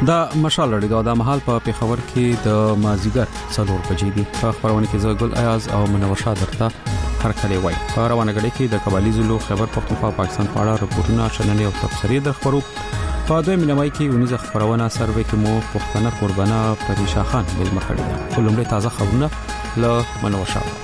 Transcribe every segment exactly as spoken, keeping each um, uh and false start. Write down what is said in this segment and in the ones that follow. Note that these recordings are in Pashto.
دا مشال لري دا محل په پیښور کې د مازیګر څلور بجې دي. په خبرونه کې زګل ایاز او منور شاه درته هر کله وای. په روانه غړي کې د قبایلی زلو خبر پختونخوا پاکستان په اړه رپورټونه شننې او تفسیري د خبرو په دوی ملمای کې ونیزه خبرونه سروي کې مو پښتنه قربانه پریشا خان بل مخړه. ولومړی تازه خبرونه ل منور شاه.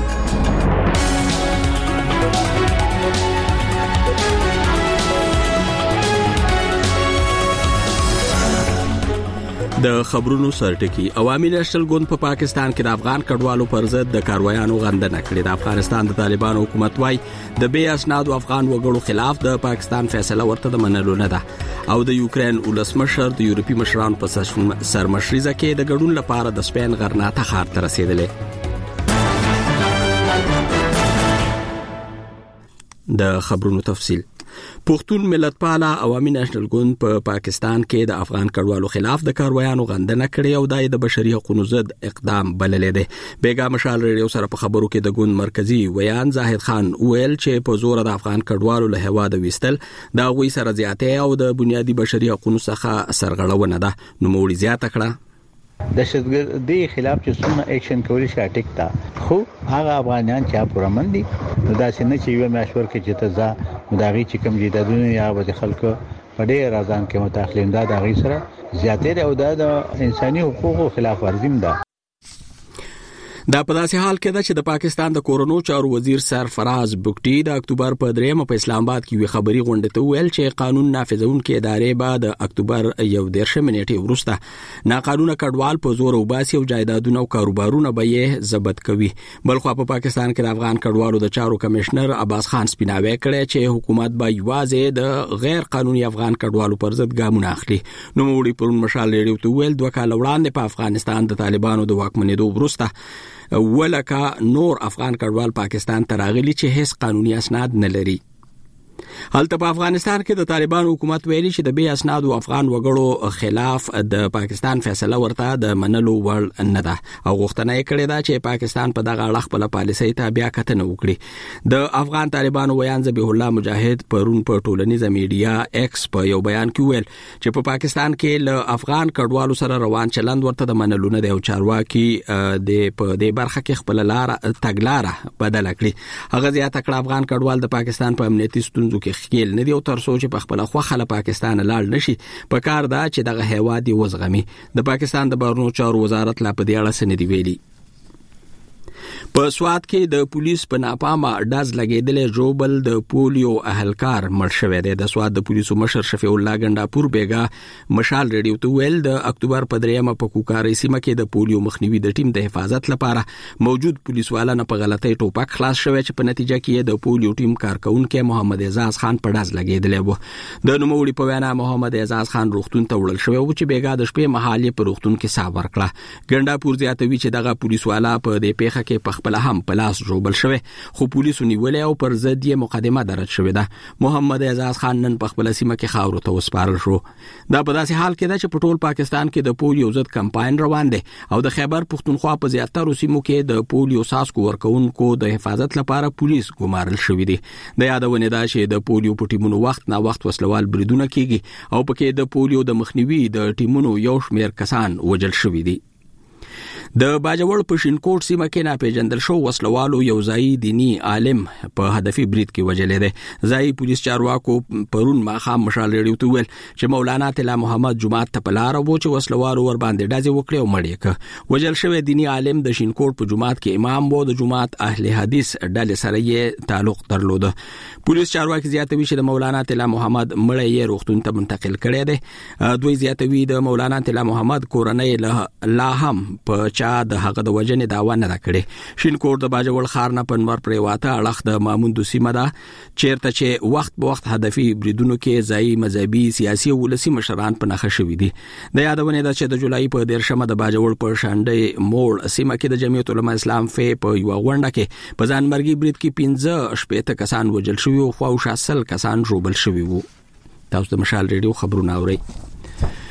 د خبرونو سرټکی عوامي نېشنل ګوند په پاکستان کې د افغان کډوالو پر ضد د کاروایانو غندنه کړې. د افغانستان د طالبانو حکومت وايي د بې اسنادو افغان وګړو خلاف د پاکستان فیصله ورته د منلو نه ده او د یوکرين ولسمشر د یورپی مشرانو په سرمشريزه کې د ګډون لپاره د سپین غرناطه ښار ته رسیدلې. د خبرونو تفصیل. پښتون ملتپاله عوامي نېشنل ګوند په پا پاکستان کې د افغان کډوالو خلاف د کاروایانو غندنه کړې او د بشري حقوقو ضد اقدام بللې ده. بیګا مشال ریډیو سره په خبرو کې د ګوند مرکزی ویان زاهد خان ویل چې په زور د افغان کډوالو له هوا د وستل دا غوي سره زیاتې او د بنیادی بشري حقوقو څخه سرغړونه ده. نو موړي زیاته کړه دهشتګردي خلاف چې څومره اکشن کولی شي ټیک تا خو هغه افغانان چې پرمن دي نو دا څنګه چې یو مشور کې چې ته ځا مداغي چې کوم جیدادونه یا د خلکو په ډېر راځان کې متأخلین دا د غي سره زیاتې او د انساني حقوقو خلاف ورزي ده. دا په داسې حال کې ده چې د پاکستان د کورونو چارو وزیر سرفراز بوکټي د اکتوبر په درېمه په اسلام آباد کې وی خبري غونډه ته ویل چې قانون نافذونکې ادارې به د اکتوبر یو دیرشم نیټه وروسته ناقانونه کډوال په زور او باسي او جایدادونه او کاروبارونه به یې ضبط کوي. بلخو په پاکستان کې د افغان کډوالو د چارو کمشنر عباس خان سپیناوي کړی چې حکومت به یوازې د غیر قانوني افغان کډوالو پر ضد ګامونه اخلي. نو موړي پرون مشال ریډیو ته ویل دوه کال وړاندې په افغانستان د طالبانو د واکمنېدو وروسته ولکه نور افغان کډوال پاکستان ته راغلي چې هیڅ قانوني اسناد نه لري. حالته په افغانستان کې د طالبان حکومت ویلي چې د بې اسنادو افغان وګړو خلاف د پاکستان فیصله ورته د منلو وړ نه ده او غوښتنه یې کړې ده چې پاکستان په دغه اړه خپل پالیسۍ ته بیا کتنه وکړي. د افغان طالبانو ویان ذبیح الله مجاهد پرون په ټولنیزه میډیا ایکس په یو بیان کې ویل چې په پاکستان کې له افغان کډوالو سره روان چلند ورته د منلو نه دی او چارواکي د په دې برخه کې خپل لار تګلاره بدل کړي. هغه زیاته کړه افغان کډوال د پاکستان په امنیتي ستونزو کې خېل نه دی او تر څو چې په خپل خوخه له پاکستان لاړ نشي په کار دا چې دغه هیواد دی وزغمي. د پاکستان د بهرنیو چارو وزارت لا په دې اړه څه نه دی ویلي. په سواد کې د پولیس په ناپامه ډاز لګیدلې جوبل د پولیو اهلکار مړ شوی دی. د سواد د پولیسو مشر شفیع الله ګنداپور بیګا مشال ریډیو ته ویل د اکتوبر په دریمه په کوکاري سیمه کې د پولیو مخنیوي د ټیم د حفاظت لپاره موجود پولیسوالانو په غلطۍ ټوپک خلاص شوی چې په نتیجه کې د پولیو ټیم کارکونکو محمد اعزاز خان په ډاز لګیدلې و. د نوموړي په وینا محمد اعزاز خان روغتون ته وړل شوی و چې بیګا د شپې مهال په روغتون کې ساه ورکړه. ګنداپور زیاتوي چې دغه پولیسوالا په دې پیښه کې په خپل هم پلاس جوړبل شوی خو پولیسو نیولې او پر ضد یې مقدمه درج شوې ده. محمد اعزاز خان نن په خپل سیمه کې خاورو ته وسپارل شو. دا په داسې حال کې ده چې په ټول پاکستان کې د پولیو ضد کمپاین روان دی او د خیبر پښتونخوا په زیاتره سیمو کې د پولیو ساسکو ورکوونکو د حفاظت لپاره پولیس ګمارل شوی دي. د یادونه ده چې د پولیو په ټیمونو وخت نا وخت وسلوال بریدونه کیږي او پکې د پولیو د مخنیوي د ټیمونو یو شمېر کسان وژل شوی دي. د باجوړ په شینکوټ سیمه کې ناپېژندل شو وسلوالو یو ځای دینی عالم په هدفي برید کې وژلې ده. ځای پولیس چارواکو پرون ماښام مشال ریډیو ته ویل چې مولانا طلا محمد جمعه ته په لار وو چې وسلوالو ور باندې ډازې وکړې او مړ یې کړ. وژل شوی دینی عالم د شینکوټ په جمعات کې امام وو. د جمعات اهل حدیث ډلې سره یې تعلق درلود. پولیس چارواکي زیاتوي چې د مولانا طلا محمد مړ یې روغتون ته منتقل کړی دی. دوی زیاتوي د مولانا طلا محمد کورنۍ لا هم په د هغه د وجنې داوا نه کړي. شینکوټ د باجوړ ښار نه پنور پریواته اړخ د ماموند سیمه ده چیرته چې وخت په وخت هدفي بریدونو کې ځای مذهبي سیاسي او ولسي مشران په نخښه شوي دي. د یادونه ده چې د جولای په دیرشمه د باجوړ په شانډې موړ سیمه کې د جمعیت العلماء اسلام فې په یو غونډه کې په ځانمرګي برید کې پنځه شپېته کسان وژل شوي او خواوشا سل کسان ژوبل شوي وو. تاسو د مشال ریډیو خبرونه اورئ.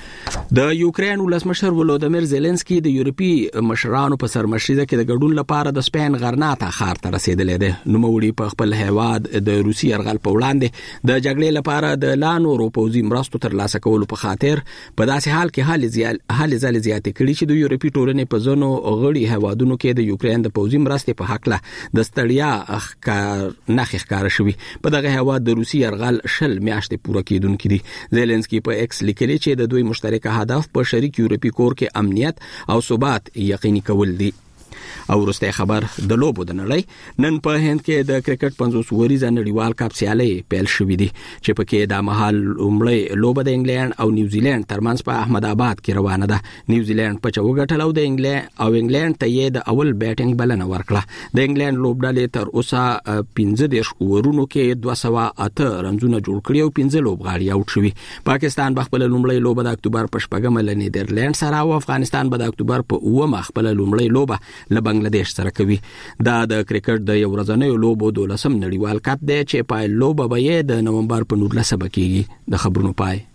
د یوکرين ولسمشر ولودمیر زيلنسکي د یورپی مشرانو په سرمشريزه کې د ګډون لپاره د سپین غرناطه ښار ته رسیدلی دی. نوموړي په خپل هیواد د روسي يرغل په وړاندې د جګړې لپاره د لانو روپوزي مرستو ترلاسه کولو په خاطر په داسې حال کې حال زیال حال زال زیاتې کړي چې د یورپی ټولنې په ځونو غړي هیوادونو کې د یوکرين د پوزي مرستې په حق له د ستړیا ښکار نه ښکار شوی. په دغه هیواد د روسي يرغل شل میاشتې پوره کیدونکې دي. زيلنسکي په ایکس لیکلي چې د دوی مشترکه هدف په شریک یورپی کور کې امنیت او ثبات یقیني کول دي. او ورسته خبر د لوبو د نړۍ نن په هند کې د کرکټ پنځوس وریزه نړیوال کپ سیالي پیل شوې دي چې پکې د مهال لومړی لوبه د انګلند او نیوزیلند ترمنځ په احمد آباد کې روانه ده. نیوزیلند په چوغټل او د انګلند او انګلند ته یې د اول بیټینګ بلنه ورکړه. د انګلند لوبډلې تر اوسه پنځه دیرش اورونو کې دوه سوه اته رنزونه جوړ کړي او پنځه لوبغاړي اوټ شوي. پاکستان په خپل لومړی لوبه د اکتوبر په شپږمه له نیدرلند سره او افغانستان به د اکتوبر په اوومه خپل لومړی لوبه له بنگلاديش سره کوي. دا د کرکټ د یو ورځنیو لوبو دولسم نړیوال کپ دی چې پای لوبه به د نومبر په نولسمه کېږي. د خبرونو پای.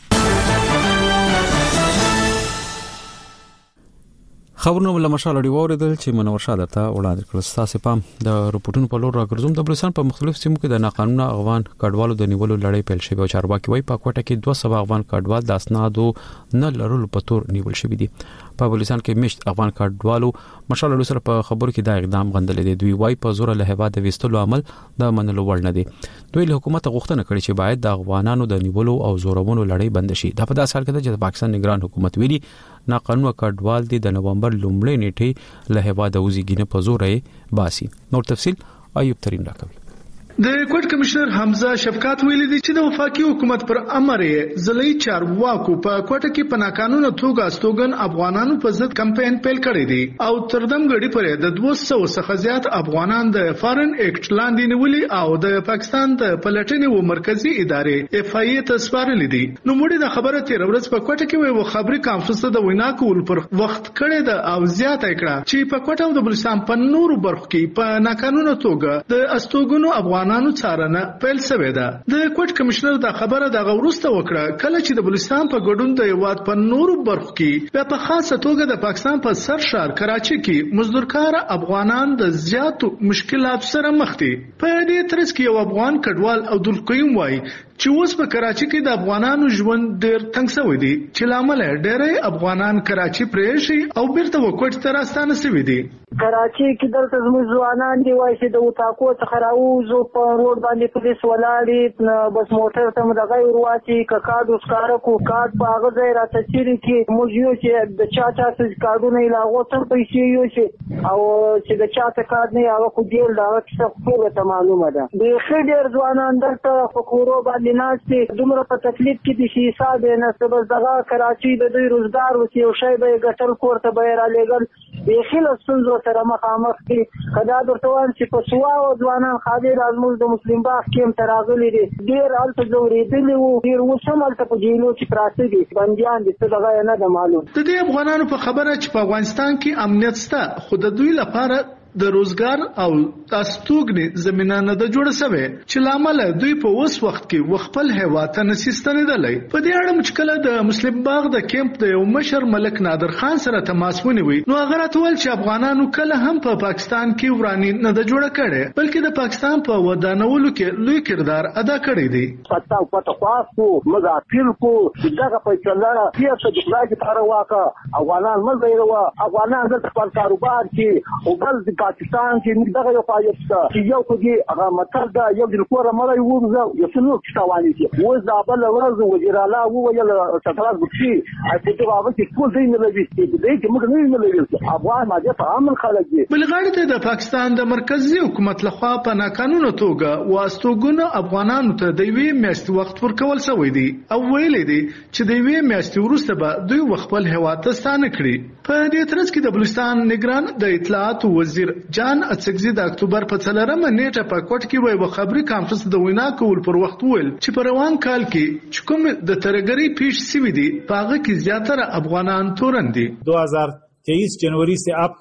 خبرونه ول مشال دی وریدل چې منور شاه درته وړاندې کړل. تاسو پام د رپورټونو په لور راګرځوم. د بلوچستان په مختلف سیمو کې د ناقانونه افغان کډوالو د نیولو لړۍ پیل شوې او چارواکي وایي په کوټه کې دوه سوه افغان کډوال د اسنادو نه لرلو په تور نیول شوي دي. په بلوچستان کې مشت افغان کډوالو مشال له سره په خبرو کې دا اقدام غندل دي. دوی وایي په زور له هوا د وستلو عمل د منلو وړ نه دي. دوی له حکومت غوښتنه کړې چې باید د افغانانو د نیولو او زورونو لړۍ بند شي. دا په داسې حال کې ده چې د پاکستان نگران حکومت ویلي ناقانونه کډوال دي د نومبر لومړۍ نیټه له هوا د وزګینه په زور یې باسي. نور تفصیل ایوب ترين راکوي. د کوټ کمشنر حمزه شفقات ویلي دي چې د وفاقي حکومت پر امر یې ځلې چارواکو په کوټه کې په ناقانونه توګه استوګن افغانانو په ضد کمپاین پیل کړی دی او تردم غړي پر د دوه سوه څخه زیات افغانان د فارن ایکټ لاندې نیولي او د پاکستان د پلټنې و مرکزی ادارې اف ای ته سپارل دي. نو موږ د خبره تیر ورځ په کوټه کې وو خبري کانفرنس د وینا کول پر وخت کړی د او زیاته کړه چې په کوټه او د بلوچستان په نورو برخو کې په ناقانونه توګه د استوګنو افغانانو څارنه پیل شوې ده. د کوټ کمشنر دا خبره د غوړسته وکړه کله چې د بلوچستان په ګډون د یواد په نورو برخو کې په خاصه توګه د پاکستان په سر شهر کراچي کې مزدورکار افغانان د زیاتو مشکلات سره مخ دي. په دې ترڅ کې یو افغان کډوال او دلقیم وای چې اوس په کراچي کې د افغانانو ژوند ډېر تنګ شوی دی چې لامل ډېر افغانان کراچي پریشي او بیرته وکړ ته راستانه شوی دي. کراچي کې دلته زموږ ځوانان دی وای چې د وټاکو څخه راوځو په روډ باندې پولیس ولاړې بس موټر ته د غیر واچي کاکاد اوس کار کو کارت په هغه ځای راځي چې موږ یو چې د چا چا څخه کارونه لاغو تر پیسې یو چې او چې د چا څخه کار نه هغه خو دیل دا څه خو ته معلومه ده. د خډیر ځوانان دلته په کورو باندې ناشته دومره په تکلیف کې دي چې حساب نه سبب دغه کراچي د دوی روزګار وسی او شی به ګټل کوړه به را لګل د خلک سنځو سره مخامخ دي. خدا درته وایم چې په سوا او ځوانان خاطر ازموږ د مسلمان باغ کې تراغلي دي ډیر الته زوري دي او ډیر وسمل ته په جیلو چې پراته دي بنديان دي څه دغه نه د معلوم. د دې افغانانو په خبره چې په افغانستان کې امنیت شته خو د دوی لپاره د روزګار او استوګنې زمينه نه د جوړ شوی چې لامل دوی په اوس وخت کې خپل هوا ته نسیستنه دلای. په دې اړه مشکله د مسلم باغ د کیمپ د یو مشر ملک نادر خان سره تماس ونیوي. نو هغه راتول چې افغانانو کله هم په پاکستان کې ورانی نه د جوړ کړي بلکې د پاکستان په ودانولو کې لوی کردار ادا کړی دی. پتا پتا خاصو مزاپیل کو دغه په چلاره کیسه د خلاص لپاره واکه افغانان مزه یو افغانان د خپل کاروبار کې او بل پاکستان کې دغه یو فعالیت چې یو کوي هغه متل دا یو د کور مړی وګزو یو څنو څوالي چې و دا بل ورځ وزیر اعلی وویل څنګه غوښتي چې دا به چې ټول دې نه لوي دې چې موږ نه نه لوي افغان ماده په عمل خلک دي. بلغړی ته د پاکستان د مرکزی حکومت لخوا په ناقانونه توګه واستوګونه افغانانو ته د وی میاشت وخت ورکول شوی دی او ویل دي چې د وی میاشت وروسته به دوی خپل هوا ته ستانه کړي. په دې ترڅ کې د بلوچستان نگران د اطلاعات وزیر جان اڅکزي د اکتوبر په څلورمه نیټه په کوټ کې وایي خبري کانفرنس د وینا کول پر وخت ویل چې په روان کال کې چې کوم د ترګری پیش سوي دي په هغه کې زیاتره افغانان تورن دي. دو ہزار تیئیس जनवरी से अब तक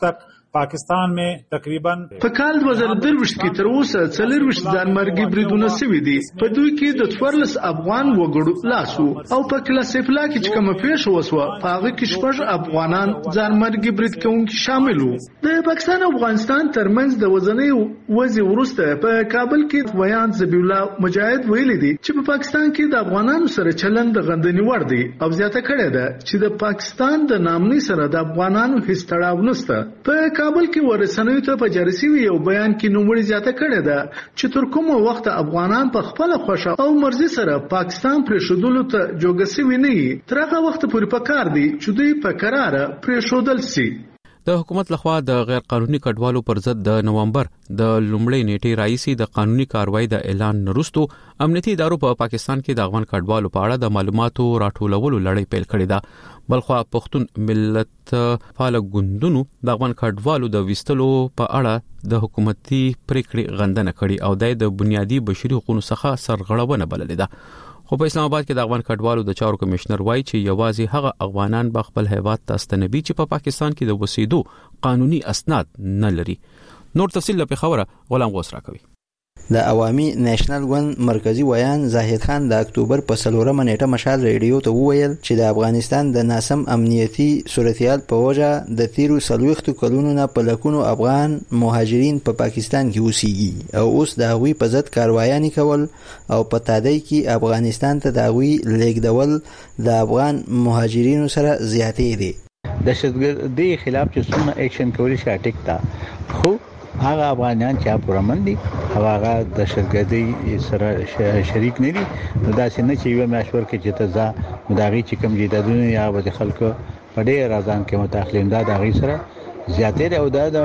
पाकिस्तान में तकरीबन په کال دوه زره درویشت کې تر اوسه څلورویشت ځانمرګي بریدونه شوي دي. په دوی کې د څوارلس افغان وګړو لاس وو او په کلاسیفلا کې چې کومه پیښه وسوه په هغه کې شپږ افغانان ځانمرګي برید کوونکي شامل وو. د پاکستان او افغانستان ترمنځ د وزنۍ وځي وروسته په کابل کې ویان ذبیح الله مجاهد ویلي دي چې په پاکستان کې د افغانانو سره چلند د غندنې وړ دی او زیاته کړې ده چې د پاکستان د نامنۍ سره د افغانانو هیڅ تړاو نشته. په کابل کې ورسنوي ته په جاري شوي یو بیان کې نوموړي زیاته کړې ده چې تر کومه وخت افغانان په خپل خوښه او مرزي سره پاکستان پرېښودلو ته جوګه شوي نه وي تر هغه وخت پورې پکار دي چې دوی په قراره پرېښودل شي. د حکومت لخوا د غیر قانوني کډوالو پر ضد د نومبر د لومړۍ نیټې راځي د قانوني کاروایی د اعلان وروسته امنیتي ادارو په پا پاکستان کې د افغان کډوالو په اړه د معلوماتو راټولولو لړۍ پیل کړې ده. بلخوا پښتون ملت فعال ګوندونو د افغان کډوالو د وستلو په اړه د حکومتي پریکړې غندنه کړې او د بنیادی بشري حقوقو څخه سرغړونه بللې ده. خو په اسلام آباد کې د افغان کډوالو د چارو کمشنر وایي چې یوازې هغه افغانان به خپل هیواد ته ستنوي چې په پا پاکستان کې د وسیدو قانوني اسناد نه لري. نور تفصیل په خبره غلام غوس راکوي. د عوامي نېشنل ګوند مرکزی ویان زاهد خان د اکتوبر په څلورمه نیټه مشال ریډیو ته وویل چې د افغانستان د ناسم امنیتي صورتحال په وجه د تیرو څلوېښتو کلونو نه په لکونو افغان مهاجرین په پا پاکستان کې اوسېږي او اوس د هغوی په ضد کاروایانې کول او په تادی کې افغانستان ته د هغوی لیږدول د افغان مهاجرینو سره زیاتې دي. دهشتګردۍ خلاف چې څومره اکشن کولی شي ټیک تا خو هغه افغانان چې پرمن دي هغه د دهشتګردۍ سره شریک نه دي نو دا څنګه چې یو مشور کې چې ته ځا مداغي چې کوم جیدادونه یا د خلکو په ډېر راځان کې متأخلین دا د غي سره زیاتې او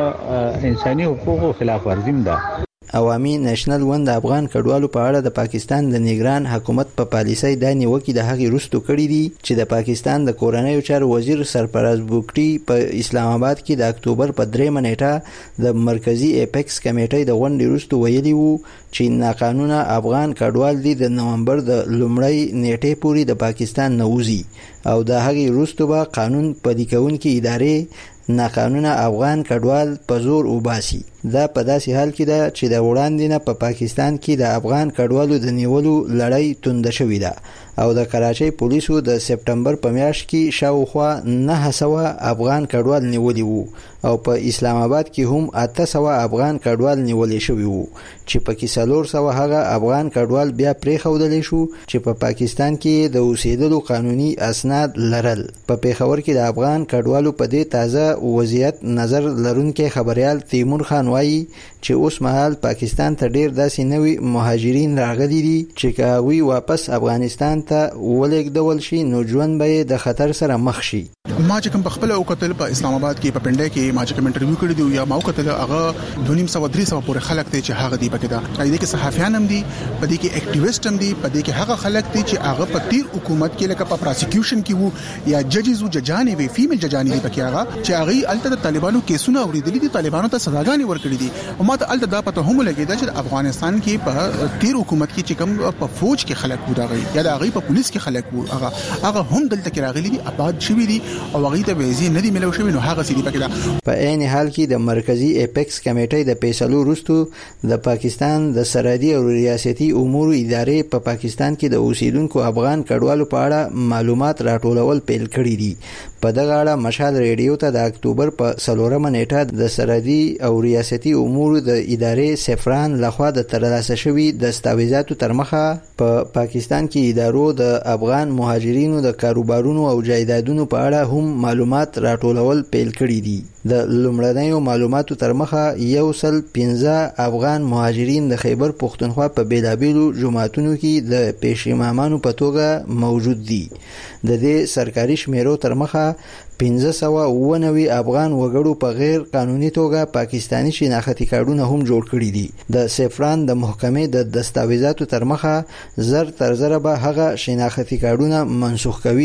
د انساني حقوقو خلاف ورزي ده. عوامي نېشنل ګوند د افغان کډوالو په اړه د پاکستان د نگران حکومت په پالیسۍ د نیوکې د هغې وروسته کړي دي چې د پاکستان د کورنیو چارو وزیر سرفراز بوګټي په اسلام آباد کې د اکتوبر په درېمه نیټه د مرکزی اپیکس کمیټې د غونډې وروسته ویلي وو چې ناقانونه افغان کډوال دي د نومبر د لومړۍ نیټې پورې د پاکستان نه وځي او د هغې وروسته به قانون پلي کوونکې ادارې ناقانونه افغان کډوال په زور وباسي. دا په داسې حال کې ده چې د وړاندې نه په پاکستان کې د افغان کډوالو د نیولو لړۍ تونده شوې ده او د کراچۍ پولیسو د سپټمبر په میاشت کې شاوخوا نهه سوه افغان کډوال نیولي وو او په اسلام آباد کې هم اته سوه افغان کډوال نیولې شوي وو چې پکې څلور سوه هغه افغان کډوال بیا پرېښودلی شو چې په پاکستان کې د اوسېدلو قانوني اسناد لرل. په پېښور کې د افغان کډوالو په دې تازه وضعیت نظر لرونکی خبریال تیمور خان وایي چې اوس مهال پاکستان ته ډیر داسې نوي مهاجرین راغلي دي چې که هغوی واپس افغانستان ته ولېږدول شي نو ژوند به یې د خطر سره مخ شي. ما چې کوم په خپل او کتل په اسلام آباد کې په پنډه کې ما چې کوم انټرویو کړی دی یا ما کتل هغه دونیم سو درې سو پورې خلک ته چې هغه دی پکې دا دې کې صحافیان هم دي په دې کې اکټیویسټ هم دي په دې کې هغه خلک دي چې هغه په تیر حکومت کې لکه په پروسیکیوشن کې وو یا ججز او ججانې وی فیمیل ججانې دي پکې هغه چې هغه الته د طالبانو کیسونه اوریدلي دي طالبانو ته سزاګانې ورکړي دي او ما ته الته دا پته هم لګیدا چې افغانستان کې په تیر حکومت کې چې کوم په فوج کې خلک وو دا غي یا دا غي په پولیس کې خلک وو هغه هغه هم دلته کې راغلي دي آباد شوي دي او هغه ته ویزې نه دي ملو شوي نو هغه سړي پکې دا. په عین حال کې د مرکزی اپیکس کمیټې د فیصلو وروسته د پاکستان د سرحدي او ریاستي امور ادارې په پا پاکستان کې د اوسیدونکو افغان کډوالو په اړه معلومات راټولول پیل کړي دي. په دغه اړه مشال ریډیو ته د اکتوبر په څلورمه نیټه د سرحدي او ریاستي امور د ادارې سفران لخوا د ترلاسه شوي دستاویزاتو تر مخه په پا پاکستان کې ادارو د افغان مهاجرینو د کاروبارونو او جایدادونو په اړه هم معلومات راټولول پیل کړي دي. د لومړنیو معلوماتو تر مخه یو سل پنځه افغان مهاجرین د خیبر پښتونخوا په بیلابیلو جماعتونو کې د پیش امامانو په توګه موجود دي. د دې سرکاري شمیرو تر مخه پنځه سوه اووه نوي افغان وګړو په غیر قانوني توګه پاکستانی شناختي کارډونه هم جوړ کړي دي. د سفران د محکمې د دستاویزاتو تر مخه زر تر زره به هغه شناختي کارډونه منسوخ کوي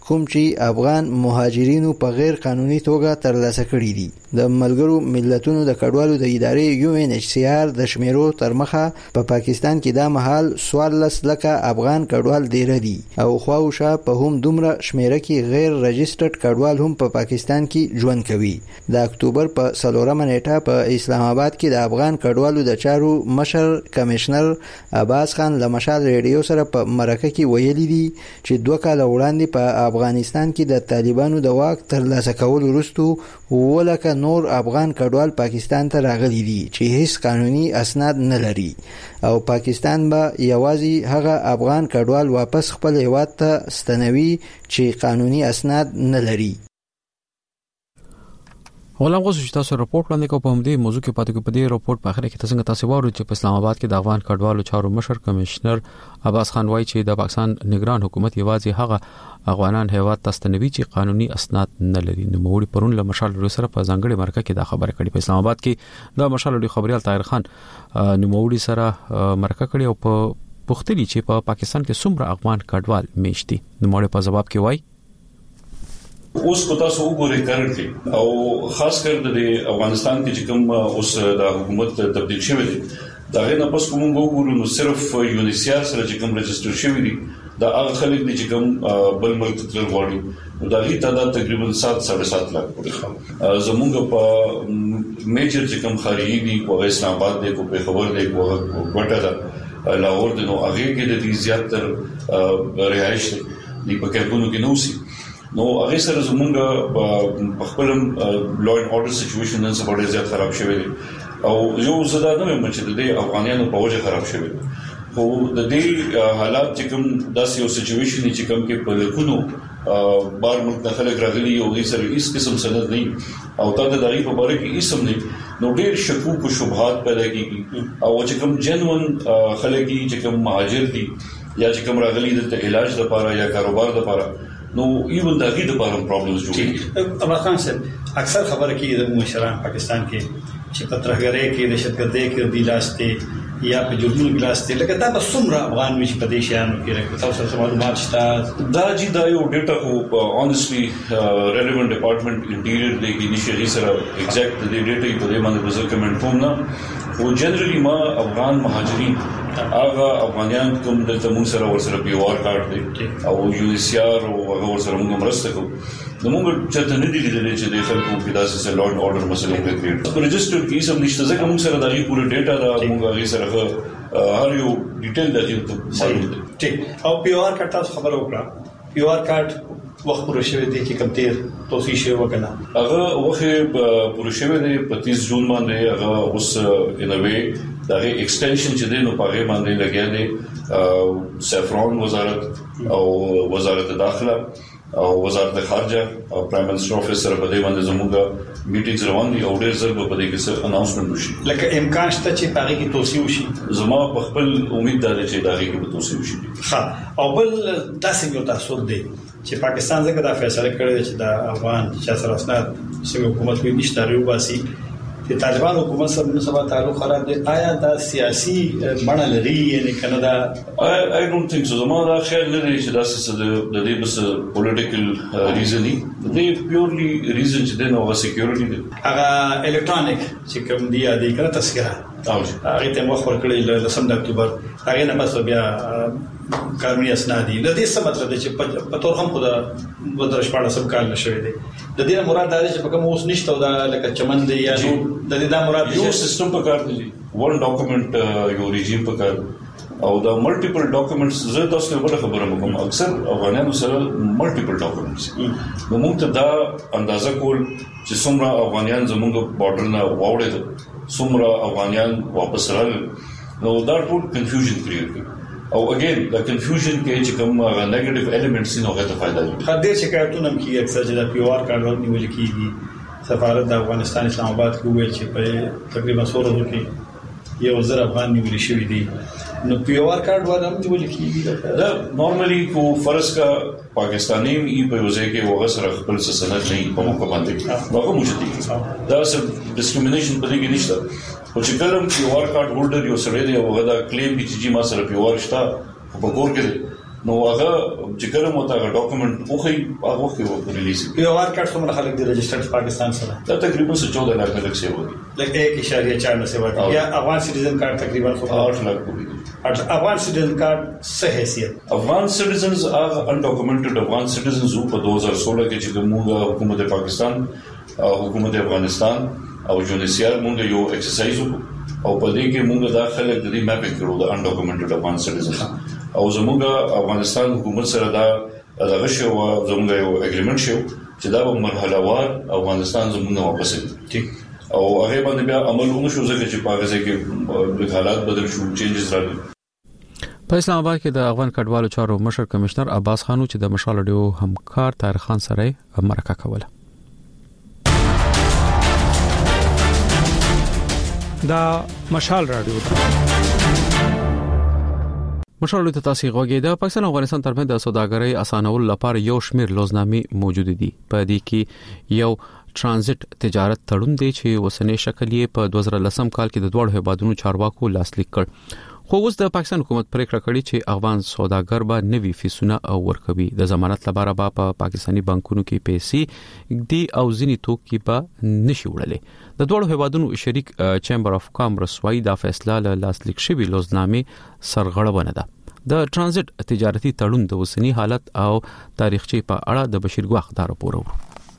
کوم چې افغان مهاجرینو په غیر قانوني توګه ترلاسه کړي دي. د ملګرو ملتونو د کډوالو د ادارې یو ان ایچ سی آر د شمیرو تر مخه په پاکستان کې دا مهال څوارلس لکه افغان کډوال ډیر دي او خواوشا په هم دومره شمیره کې غیر رجسټرډ کډوال هم په پاکستان کې ژوند کوي. د اکتوبر په څلورمه نیټه په اسلام آباد کې د افغان کډوالو د چارو مشر کمشنر عباس خان له مشال ریډیو سره په مرکه کې ویلي دي چې دوه کال وړاندې په افغانستان کې د طالبانو د واک ترلاسه کول وروسته ولکه نور افغان کډوال پاکستان ته راغلي دي چې هیڅ قانوني اسناد نه لري او پاکستان به یوازې هغه افغان کډوال واپس خپل هیواد ته ستنوي چې قانوني اسناد نه لري. غلام غوث چې تاسو راپورټ وړاندې کوم په دې موضوع کې پاتې کو په دې راپورټ په اخر کې تاسو تاسو وایو چې په اسلام آباد کې د افغان کډوالو چارو مشر کمشنر عباس خان وایي چې د پاکستان نگران حکومت یوازې هغه افغانان هیواد تستنوي چې قانوني اسناد نه لري. نو موري پرون له مشال سره په ځانګړي مرکه کې دا خبره کړې. په اسلام آباد کې د مشال لوی خبريال طاهر خان نو موري سره مرکه کړې او په پختلی چې په پاکستان کې څومره افغان کډوال میشتي. نو موري په جواب کې وایي اوس کو تاسو وګورئ کرنټلی او خاص کر د افغانستان کې چې کوم اوس د حکومت تبدیل شوی دی دا غي نه پس کوم وګورو نو صرف یونیسیار سره چې کوم رجستر شوی دی دا هغه خلک دي چې کوم بل ملک ته غواړي دا غي تعداد تقریبا سات ساڑھے سات لک پورې خو زمونږ په میجر چې کوم خارجي دي کو اسلام آباد دی کو په خبر دی کو وټه دا لاهور دی نو هغه کې د دې زیاتره رهائش دی په کېبونو کې نو سي نو هغه سره زمونږ په خپل لا اینڈ اورډر سچويشن نن سبا ډېر زیات خراب شوی دی او یو زدا نه مې چې د افغانانو په وجه خراب شوی خو د دې حالات چې کوم داسې یو سچويشن چې کوم کې په لکونو بار ملک د خلک راغلي او هیڅ سره هیڅ قسم سند نه او تا د دغه په اړه کې هیڅ نه نو ډېر شکوک او شبهات پیدا کیږي او چې کوم جنون خلک چې کوم مهاجر دي یا چې کوم راغلي د علاج لپاره یا کاروبار لپاره نو ایون دا غي د پاره پرابلمز جوړي. عمران خان صاحب اکثر خبره کوي د مشران پاکستان کې چې پترګری کې د شرکتګری کې د لاسته یا په جرمونو لاسته لکه دا به څومره افغان وش په دې شیانو کې راکړي تاسو سره معلومات شته دا چې دا یو ډیټا خو اونستلی ریلیونت ډپارټمنټ انټیریئر د انیشیټیو سره ایگزیکټ د ډیټا په دې باندې وزر کمنټ کوم نه او جنرالي ما افغان مهاجرین هغه افغانان کوم د تمون سره ورسره پیوار کارت دی او یونیسیار او هغه ورسره موږ مرسته کوو نو موږ چاته نه دي لیدلې چې د خلکو په داسې لا اینډ اورډر مسله کې کریټ رجستر کې سم نشته ځکه موږ سره د پوره ډیټا دا موږ هغه سره هر یو ډیټیل د دې معلومات ټیک او پیوار کارت تاسو خبر وکړه پیوار کارت وخت پوره شوی دی چې کوم تیر توصیه شوی وکنه هغه وخت پوره شوی دی په تیس جون باندې هغه اوس انوي دغه ایکسټنشن چې دینو په غیر باندې لګیا دی سفرون وزارت او وزارت داخله او وزارت خارجه او پرایم منسٹر افیسر په دې باندې زموږه میټینګز روان دي او ډېر ځل په دې کې څه اناونسمنت وشي لکه امکان شته چې پاره کې توصیه وشي زما په خپل امید ده چې دا کې به توصیه وشي ها او بل تاسو یو تاسو دی چې پاکستان څنګه دا فیصله کړی چې د افغان چې سره اسناد سیمه حکومت کې نشته ریو باسي چې طالبان حکومت سره نن سبا تعلق خراب دي آیا دا سیاسي بڼه لري یعنی کنه دا I I don't think so زما دا خیال نه دی چې دا څه د دې بس پولیټیکل ریزن دی د پیورلی ریزن چې د نو سکیورټي دی هغه الکترونیک چې کوم دی د کړه تذکرہ او هغه ته مخ ورکړی له لسم د اکتوبر هغه نه بس بیا قانوني اسناد دي د دې څه مطلب دی چې په تور هم خدا ودرش پاړه سم کال نشوي دي د دې مراد دا چې په کوم اوس نشته دا لکه چمن دی یا نو د دې دا مراد یو سیستم په کار دی ون ډاکومېنټ یو ریجیم په کار او دا ملټیپل ډاکومېنټس زه تاسو ته خبره کوم اکثر افغانانو سره ملټیپل ډاکومېنټس نو موږ ته دا اندازه کول چې څومره افغانان زموږ بارډر نه واوړل څومره افغانان واپس راغلل نو دا ټول کنفیوژن کریټ کوي او اگین دا کنفیوژن کې چې کوم نیگیټیو ایلیمنټس نو غته فائدہ دي خدای شکایتونه کې اکثر چې د پیوار کارول نیول کیږي سفارت د افغانستان اسلام آباد کې ویل چې په تقریبا څو ورځو کې یو زر افغان نیول شوی دي نو پیوار کارت ولا هم نیول کیږي دا نورمالي کو فرض کا پاکستانی ای په وځي کې وغه سره خپل سند نه په موقع باندې هغه موجود دا سب ډیسکریمینیشن په دې کې نشته او چې کله پیوار کارت هولډر یو سره دی او غدا کلیم چې جی ما سره پیوار شته په کور کې نو هغه چې کله مو تا ډاکومېنټ اوخی هغه کې ریلیز یو ار کارت څومره خلک دی رجسټرډ پاکستان سره دا تقریبا چودہ لاکھ لک سے ہوگی لکه ایک اشاریہ چار میں سے ہوتا ہے یا افغان سٹیزن کارڈ تقریبا آٹھ لاکھ ہوگی. افغان سٹیزن کارڈ سے حیثیت افغان سٹیزنز هغه انډاکومېنټډ افغان سټیزنز په دو هزار سولہ کې چې موږ حکومت پاکستان او حکومت افغانستان او یونیسیار موږ یو ایکسرسایز او په دې کې موږ داخله د دې میپینګ کړو د انډاکومېنټډ افغان سټیزنز او زموږ افغانستان حکومت سره دا دغه شو زموږ یو اګریمنت شو چې دا په مرحله وار افغانستان زموږ واپس ټیک او هغه باندې بیا عمل ونشو ځکه چې پاکستان کې حالات بدل شو چینجز راغلي. په اسلام آباد کې د افغان کډوالو چارو مشر کمشنر عباس خانو چې د مشال ډیو همکار طاهر خان سره مرکه کوله. دا مشال رادیو مشال ته تاسو غوږی د پاکستان او افغانستان ترمنځ د سوداګرۍ اسانول لپاره یو شمیر لوزنامې موجود دي. په دې کې یو ترانزیت تجارت تړون دی چې وسنۍ شکل یې په دوه زره لسم کال کې د دوه هیوادونو چارواکو لاسلیک کړ. خو اوس د پاکستان حکومت پریکړه کړې چې افغان سوداګر به نوي فیسونه او ورکوي. د ضمانت لپاره به په پاکستاني بانکونو کې پیسې دی او ځینی توکي به نشي وړلې. د دوه هیوادونو شریک چیمبر اف کامرس وايي دا فیصله له لاسلیک شوی لوزنامې سرغړونه ده. د ترانزیت تجارتي تړون د وسنی حالت او تاریخچه په اړه د بشیر ګواخ دا راپور ورو.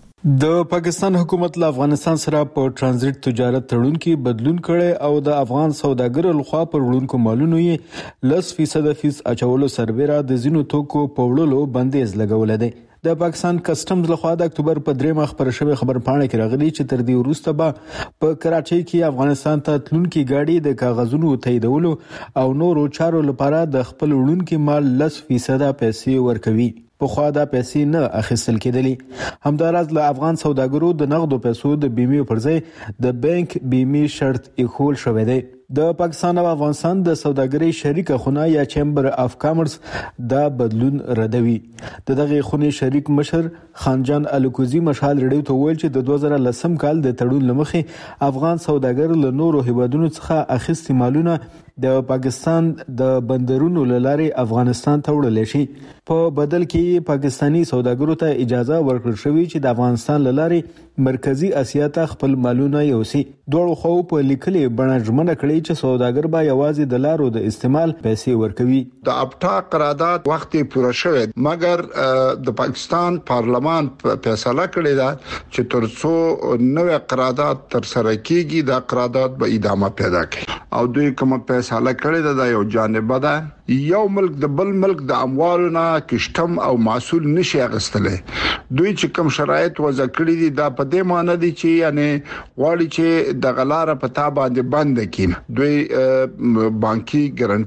د پاکستان حکومت له افغانستان سره په ترانزیت تجارت تړون کې بدلون کړي او د افغان سوداګرو لخوا پر وړونکو مالونو یې لس فیصد فیس اچولو سربېره د زینو توکو په وړلو بندیز لګول دی. د پاکستان کسټمز لخوا د اکتوبر په درې مخ پر شوی خبر پاڼه کې راغلی چې تر دې وروسته به په کراچۍ کې افغانستان ته تلونکي گاډي د کاغذونو تاییدولو او نورو چارو لپاره د خپل وړونکي مال لس فیصد پیسې ورکوي. په خوا دا پیسې نه اخیستل کېدلې. همداراز له افغان سوداګرو د نغدو پیسو د بیمې پر ځای د بانک بیمې شرط ایښودل شوی دی. د پاکستان او افغانستان د سوداګرۍ شریکه خونه یا چیمبر اف کامرس دا بدلون ردوي. د دغه خونې شریک مشر خانجان الکوزی مشال رډیو ته ویل چې د دوه زره لسم کال د تړون لمخې افغان سوداګر له نورو هیوادونو څخه اخیستي مالونه د پاکستان د بندرونو لارې افغانستان ته وړل شي. په بدل کې پاکستانی سوداګرو ته اجازه ورکړل شوې چې د افغانستان لارې مرکزی اسیا ته خپل مالونه یوسي. دوه خو په لیکلې بڼه ژمنه کړې چې سوداګر به یوازې د لارو د استعمال پیسې ورکوي. د ابټا قرارداد وخت پوره شوی مګر د پاکستان پارلمان فیصله کړې ده چې ترڅو نوې قرارداد تر سره کیږي د قرارداد به ادامه پیدا کوي او دوی کوم فیصله کړې ده د یو جانب ده یو ملک د بل ملک د اموالونو کشتم او محصول نشي اغستلې. دوی چې کوم شرایط وضع کړی دي دا په دې معنی دي چې یعنی واړي چې د غلاره په تا باندې بند کړي. دوی بانکي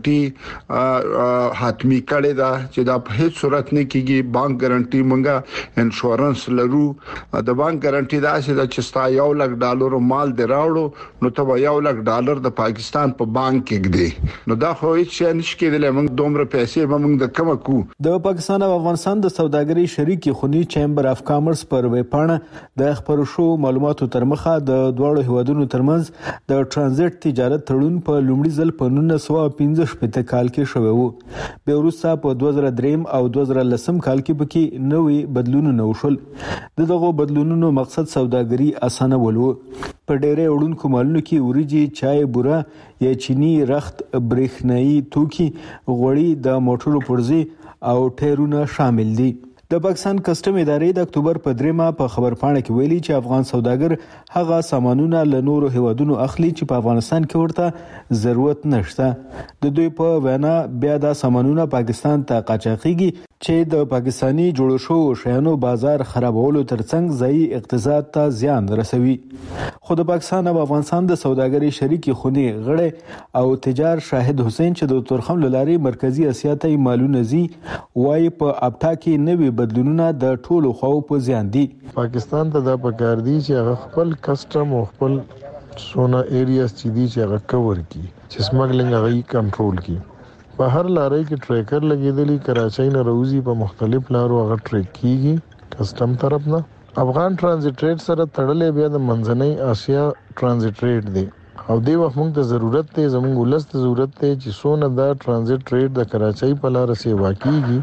ګارانټي حتمی کړی دا چې دا په هیڅ صورت نه کیږي. بانک ګارانټي مونږه انشورنس لرو. د بانک ګارانټي دا چې چې ستا یو لک ډالر مال دی راوړو نو ته یو لک ډالر د پاکستان په بانک کې ګدي نو دا خو هیڅ نشي کېدل. موږ دومره پیسې به موږ د کومه کو. د پاکستان او افغانستان د سوداګرۍ شریکي خونی چیمبر اف کامرس پر ویب پاڼه د خبرو شو معلوماتو تر مخه د دوه هیوادونو ترمنځ د ترانزیت تجارت تړون په لومړي ځل په نولس سوه پنځه شپږ کال کې شوی وو. به وروسته په دوه زره درې او دوه زره لسم کال کې پکې نوې بدلونونه وشول. دغه بدلونونو مقصد سوداګري اسانول وو. په ډېرې وړونکو مالونو کې وريجي، چای، بوره یا چینی، رخت، برېښنايي توکي، غوړي، د موټرو پرزې او ټایرونه شامل دي. د پاکستان کسټم ادارې د اکتوبر په درېمه په خبر پاڼه کې ویلي چې افغان سوداګر هغه سامانونه له نورو هیوادونو اخلي چې په افغانستان کې ورته ضرورت نشته. د دوی په وینا بیا دا سامانونه پاکستان ته قاچاقيږي چې د پاکستانی جوړ شوو شیانو بازار خرابولو ترڅنګ ځایي اقتصاد ته زیان رسوي. خو د پاکستان او افغانستان د سوداګرۍ شریکي خونې غړي او تجار شاهد حسین چې د تورخم لارې مرکزی اسیا ته مالونه زی وايي په ابټا کې نوې بدلونونه د ټولو خو په زیان دي. پاکستان ته د پکاردي چې خپل کسٹم او خپل سونا ایریاز چې دي چې هغه کور کی چې سمګلینګ هغه کنټرول کی. په هر لارې کې ټریکر لګیدلی کراچۍ نه روزي په مختلف لارو هغه ټریک کیږي کسٹم طرف نه. افغان ترانزیت ریټ سره تړلې بیا د منځنۍ اسیا ترانزیت ریټ دی او دی وخت موږ ته ضرورت ته زموږ ولست ضرورت ته چې سونه دا ترانزیت ټریډ د کراچۍ په لار سي واقعيږي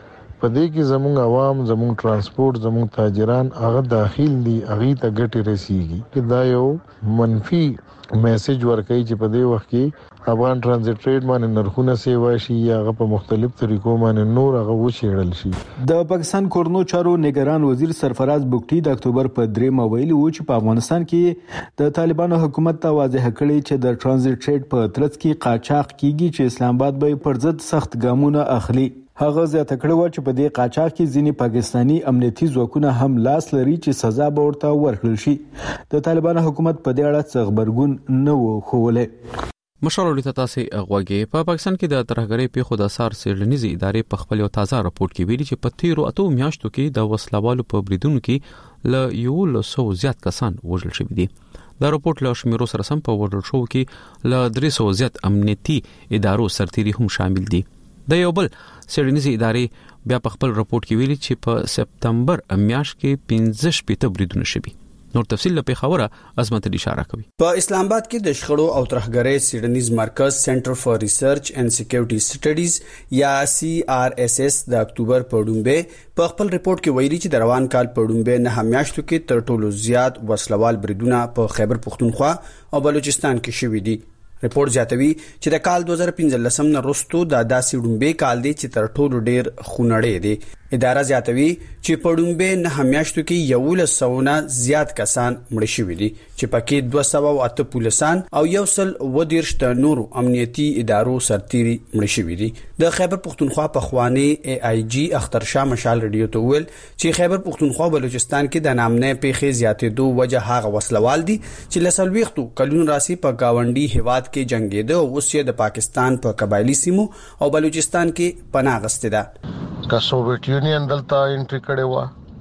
په دې کې زموږ عوام زموږ ترانسپورت زموږ تاجران هغه داخل دي هغه ته ګټه رسیږي چې دا یو منفي میسج ورکوي چې په دې وخت کې افغان ترانزیت ټریډ باندې نرخونه سیوا شي یا هغه په مختلف طریقو باندې نور هغه وشیړل شي. د پاکستان کورنو چارو نگران وزیر سرفراز بوګټي د اکتوبر په درېمه ویلي و چې په افغانستان کې د طالبانو حکومت ته واضح کړي چې د ترانزیت ټریډ په ترڅ کې قاچاق کیږي چې اسلام آباد به پر ضد سخت ګامونه اخلي. هغه زیاته کړې و چې په دې قاچاق کې ځینې پاکستانی امنیتي ځواکونه هم لاس لري چې سزا به ورته ورکړل شي. د طالبانو حکومت په دې اړه څه خبرګون نه و ښوولی. مشال ولې تاسو غوږی په پاکستان کې د ترهګرۍ په خود اثر سیرلنیزي ادارې په خپل یو تازه راپورټ کې ویلي چې په تیرو اتو میاشتو کې د وسلوالو په بریدونو کې ل یو له سو زیات کسان وژل شوي دي. دا راپورټ له شمیرو سره سم په وړل شو کې ل درې سو زیات امنیتي ادارو سرتيري هم شامل دي. د یو بل سیرلنیزي ادارې بیا په خپل راپورټ کې ویلي چې په سپتمبر میاشت کې پنځه شپږ بریدونه شوي. نور تفصیل له پیښوره عظمت اشاره کوي. په اسلام آباد کې د شخړو او ترهګرۍ سیډنیز مرکز سنټر فار ریسرچ اینڈ سکیورټي سټډیز یا سی آر ایس ایس د اکتوبر په ډومبه په خپل ریپورت کې ویلي چې د روان کال په ډومبه نه میاشتو کې تر ټولو زیات وسلوال بریدونه په خیبر پختونخوا او بلوچستان کې شوي دي. ریپورت زیاتوي چې د کال دوه هزار پنځلس نه وروسته د داسې ډومبه کال دی چې تر ټولو ډیر خونړی دی. اداره زیاتوي چې په ډومبه نه میاشتو کې یو له سونه زیات کسان مړ شوي دي چې پکې دوه سوه او اته پولیسان او یو سل و دیرش د نورو امنیتي ادارو سرتيري مړ شوي دي. د خیبر پختونخوا په خوانی ای آی جی اختر شاه مشال رادیو ته ویل چې خیبر پختونخوا بلوچستان کې د نامنه پیښې زیاتېدو وجه هغه وسلوال دي چې لسلويختو کلون راسي په گاونډي هواد کې جنگیده او اوس د پاکستان په قبایلی سیمو او بلوچستان کې پناه غسته ده. کا سوویت یونین دلته انټری کړي و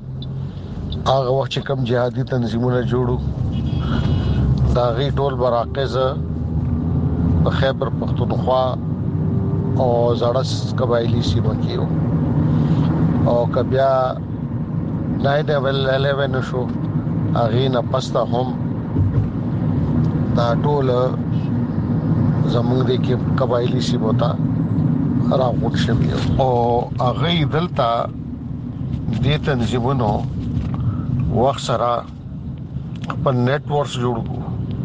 هغه وخت چې کوم جهادي تنظیمونه جوړو دا غي ټول براقز په خیبر پختونخوا او زړه قبایلی سیمه کې او کبیا نایټ اول الیون شو هغه نه پستا هم دا ټول زمونږ د کې قبایلی سیمه ته راغوت شوی او هغه دلته د تنظیمونو وخت سره په نت ورکس جوړو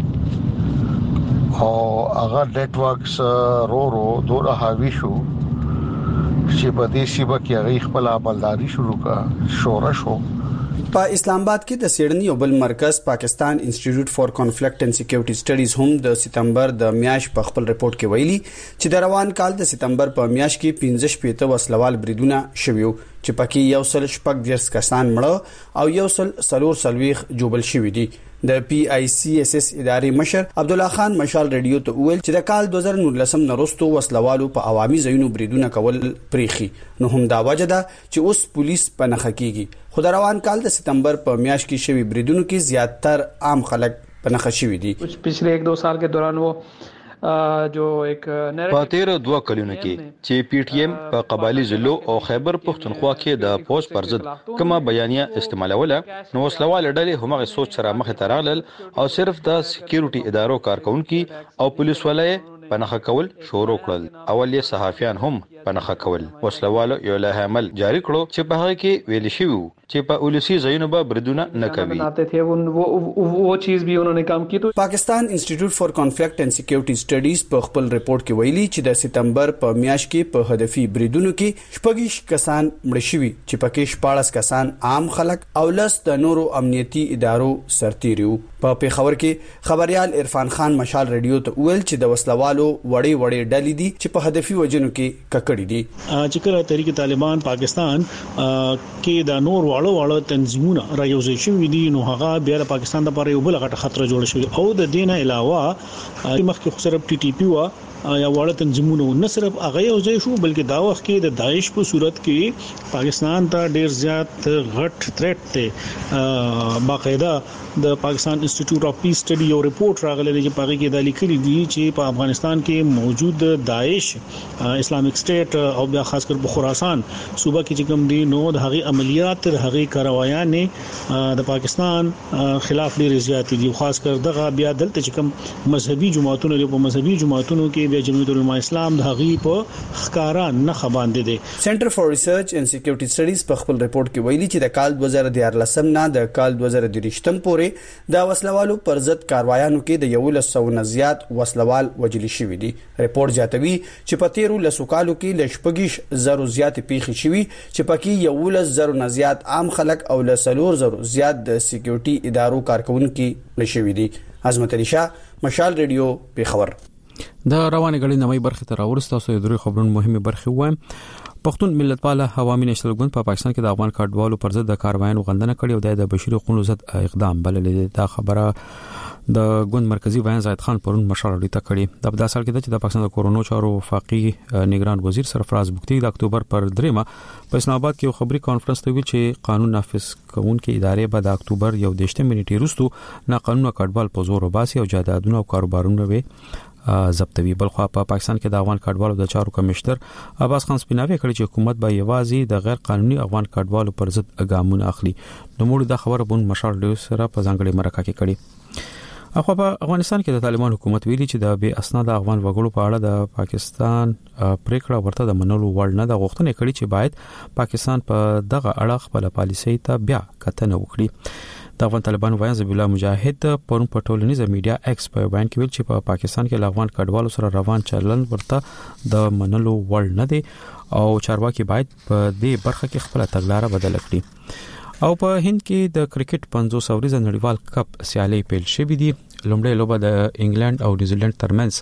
او هغه نت ورکس رو رو دوه حاوی شو چې په دې شیبه کې هغه خپل عملداري شروع کړه شورش شو. په اسلام آباد کې د سیډنی او بل مرکز پاکستان انسټیټیوټ فار کانفلیکټ اینڈ سکیورټي سټډیز هم د سپتمبر د میاشت په خپل ریپورت کې ویلي چې د روان کال د سپتمبر په میاشت کې پنځه شپږ وسلوال بریدونه شوي چې پکې یو سل شپږ دیرش کسان مړه او یو سل سلور سلويخ جوبل شوي دي. د پی آی سی ایس ایس ادارې مشر عبد الله خان مشال رادیو ته ویل چې د کال دوه هزار نولس نه وروسته وسلوالو په عوامي ځایونو بریدونه کول پریخي نو هم دا وجه ده چې اوس پولیس په نخښه کیږي. خو د روان کال د سپتمبر په میاشت کې شوی بریدونو کې زیاتره عام خلک په نخښه شوي دي. पिछले एक दो साल के दौरान वो جو ایک په تیر دوه کلونو کې چې پی ټی ایم په قبایلی ضلعو او خیبر پختونخوا کې د پوز پر ضد کومه بیانیه استعمالوله نو وسلوال ډلې همغه سوچ سره مخه ترغلل او صرف د سکیورټي ادارو کارکونکو او پولیس ولای پنخه کول شروع کړل. اول یې صحافیان هم پنخه کول. وسلوالو یو له عمل جاری کړو چې په هغه کې ویل شوی چې په اولسی ځایونو به بریدونه نه کوي. پاکستان انسټیټیوټ فار کانفلیکټ اینڈ سکیورټي سټډیز په خپل ریپورت کې ویلي چې د سپتمبر په میاشت کې په هدفي بریدونو کې شپږ کسان مړ شوي چې پکې شپږ کسان عام خلک او لس د نورو امنیتي ادارو سرتیري وو. په پیښور کې خبريال عرفان خان مشال رادیو ته ویل چې د وسلوالو وړي وړي ډلې دي چې په هدفي وجنو کې ککړې دي. چې کله تحریک طالبان پاکستان کې د نور واړو واړو تنظیمونه رايوځي شوی دي نو هغه بیا د پاکستان لپاره یو بل غټه خطر جوړ شوی او د دینه علاوه مخکې خو صرف ټي ټي پی وا یا واړه تنظیمونه نه صرف هغه یو ځای شو بلکې دا وخت کې د داعش په صورت کې پاکستان ته ډیر زیات غټ تھریټ ته باقاعده د پاکستان انسټیټیوټ اف پیس سټڈی یو ریپورت راغلی چې پاره کې د لیکلي دي چې په افغانستان کې موجود داعش اسلامیک سټیټ او بیا خاص کر په خراسان صوبه کې چې کوم دي نو د هغه عملیات تر هغه کاروایانه د پاکستان خلاف ډیر زیات دي خاص کر دغه بیا دلته چې کوم مذهبي جماعتونه لري په مذهبي جماعتونو کې د جمعیت العلماء اسلام د هغه په ښکارا نه خباندې دي. سنټر فار ریسرچ اینڈ سکیورټي سټډیز په خپل ریپورت کې ویلي چې د کال دوه زره دیارلس نه د کال دوه زره دریشتم پورې د وسلوالو پر ضد کاروایانو کې د یو لس سو نه زیات وسلوال وجلي شوي دي. ریپورت زیاتوي چې په تیرو لسو کالو کې لشپږیش زرو زیات پیښې شوي چې پکې یو لس زرو نه زیات عام خلک او لسلور زرو زیات د سکیورټي ادارو کارکونکو نشوي دي. عظمت علي شاه، مشال ریډیو، پیښور. د روانه غړي نوې برخه تر اورسته سو درې خبرونه مهمه برخه وایم. پښتون ملتپال عوامي نېشنل ګوند په پاکستان کې د افغان کډوالو پر ضد د کاروایانو غندنه کړې او د بشري حقوقو ضد اقدام بللې. دا خبره د ګوند مرکزی وایي زاید خان پرون مشال اړیته کړې. د په داسال کې چې د پاکستان د کورونا چارو وفاقي نگران وزیر سرفراز بوکتی د اکتوبر پر دریمه په اسلام آباد کې یو خبري کانفرنس ته ویل چې قانون نافذ کوونکې ادارې به د اکتوبر یو دیشته منټي وروسته ناقانونه کډوال په زور وباسي او جایدادونه او کاروبارونه وي ضبطوي. بلخو په پاکستان کې د افغان کډوالو د چارو کمشنر عباس خان سپیناوي کړي چې حکومت به یوازې د غیر قانوني افغان کډوالو پر ضد ګامونه اخلي. نو موږ د خبره بون مشال ډیو سره په ځانګړي مرکه کې کړي. اخو په افغانستان کې د طالبان حکومت ویلي چې د بې اسناد افغان وګړو په اړه د پاکستان پریکړه ورته د منلو وړ نه د غوښتنې کړي چې باید پاکستان په دغه اړه خپل پالیسي ته بیا کتنه وکړي. د افغان طالبان وایي زبیح الله مجاهد پرون په ټولنیزه میډیا ایکس په بیان کې ویل چې په پاکستان کې د افغان کډوالو سره روان چلند ورته د منلو وړ نه دی او چارواکي باید په دې برخه کې خپل تګلارې بدل کړي. او په هند کې د کرکټ پنځوس اوریزه نړیوال کپ سیالي پیل شوې دي. لومړی لوبه د انګلند او نیوزیلند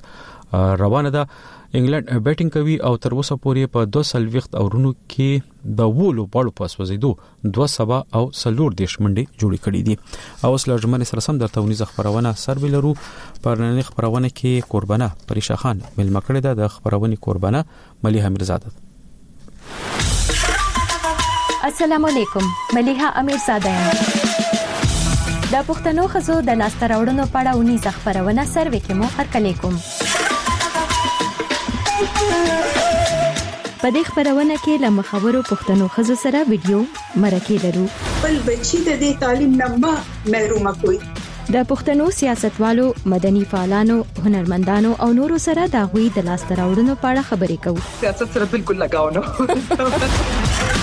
ترمنځ روانه ده. انګلند بیټینګ کوي او تر اوسه پورې په دوه سل وخت اورونو کې د وولو بړو پاس وزیدو دوه سبا او سلور دیش منډي جوړې کړې دي. او اوس لږمن سره سم درته ونیزه خبرونه سربلرو پرننی خبرونه کې قربانه پریشا خان ملما کړې ده. د خبرونه قربانه مليحه میرزاده. السلام علیکم، مليحه امیرزاده یم. د پښتنو خزو د لاسته راوړنو په اړه ونیزه خبرونه سروي کې مو هرکلی کوم. په دې خبرونه کې له مخاورو پښتنو خزو سره ویډیو مرکه لرو. بل بچی د دې تعلیم نه محروم کوي. د پښتنو سیاستوالو، مدني فعالانو، هنرمندانو او نورو سره د غوي د لاسته راوړنو په اړه خبرې کوو. سیاست سره بالکل لگاو نه.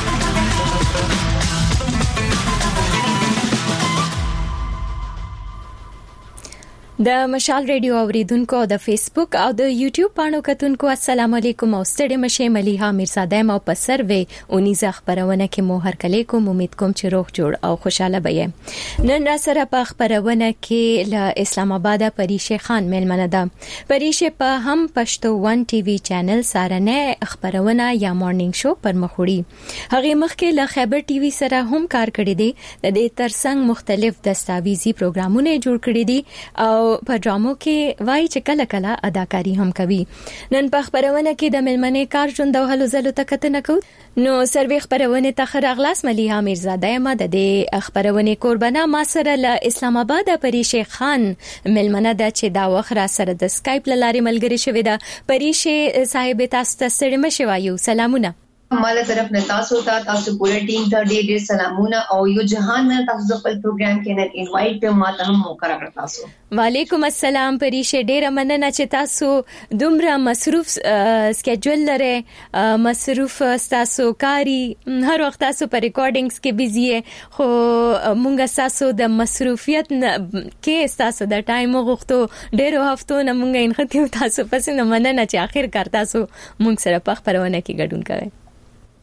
د مشال ریډیو اوریدونکو او د فیسبوک او د یوټیوب باندې کتونکو السلام علیکم او ستړي مشه مليحه میرزاده مو په سروي اونیزه خبرونه کې مو هرکلی کوم. امید کوم چې روغ جوړ او خوشاله بې. نن را سره په خبرونه کې له اسلام آباد پریشه خان ملمنه ده. پریشه په هم پښتو ون ټي وي چینل سارنه خبرونه یا مارنینګ شو پر مخوړي. هغه مخکې له خیبر ټي وي سره هم کار کړی دی. د دې ترڅنګ مختلف دستاویزی پروګرامونه جوړ کړی دي او په ډرامو کې وایي چې کله کله اداکاری هم کوي. نن په خبرونه کې د ملمنې کار ژوند او هلو زلو تکتنه کو. نو سروي خبرونه تخر اغلاس مليحه میرزاده ما د دې خبرونه قربانه ما سره له اسلام آباد پریشه خان ملمنه د چې دا وخره سره د سکایپ لارې ملګری شوې ده. پریشه صاحب تاسو ته ستړي مشه وایو. سلامونه. مالا طرف نه تاسو ته تاسو پوره ټیم ته ډېر ډېر سلامونه او یو جهان نه تاسو خپل پروګرام کې نه انوایټ په ماته هم موقع راکړ. تاسو وعلیکم السلام پریشه، ډېر مننه چې تاسو دومره مصروف سکیډول لري. مصروف تاسو کاری هر وخت تاسو په ریکارډینګز کې بيزي خو مونږ تاسو د مصروفیت کې تاسو د ټایم غوښتو ډېر هفتو نه مونږ انخته تاسو پس نه مننه چې اخر کار تاسو مونږ سره په خبرونه کې ګډون کوي.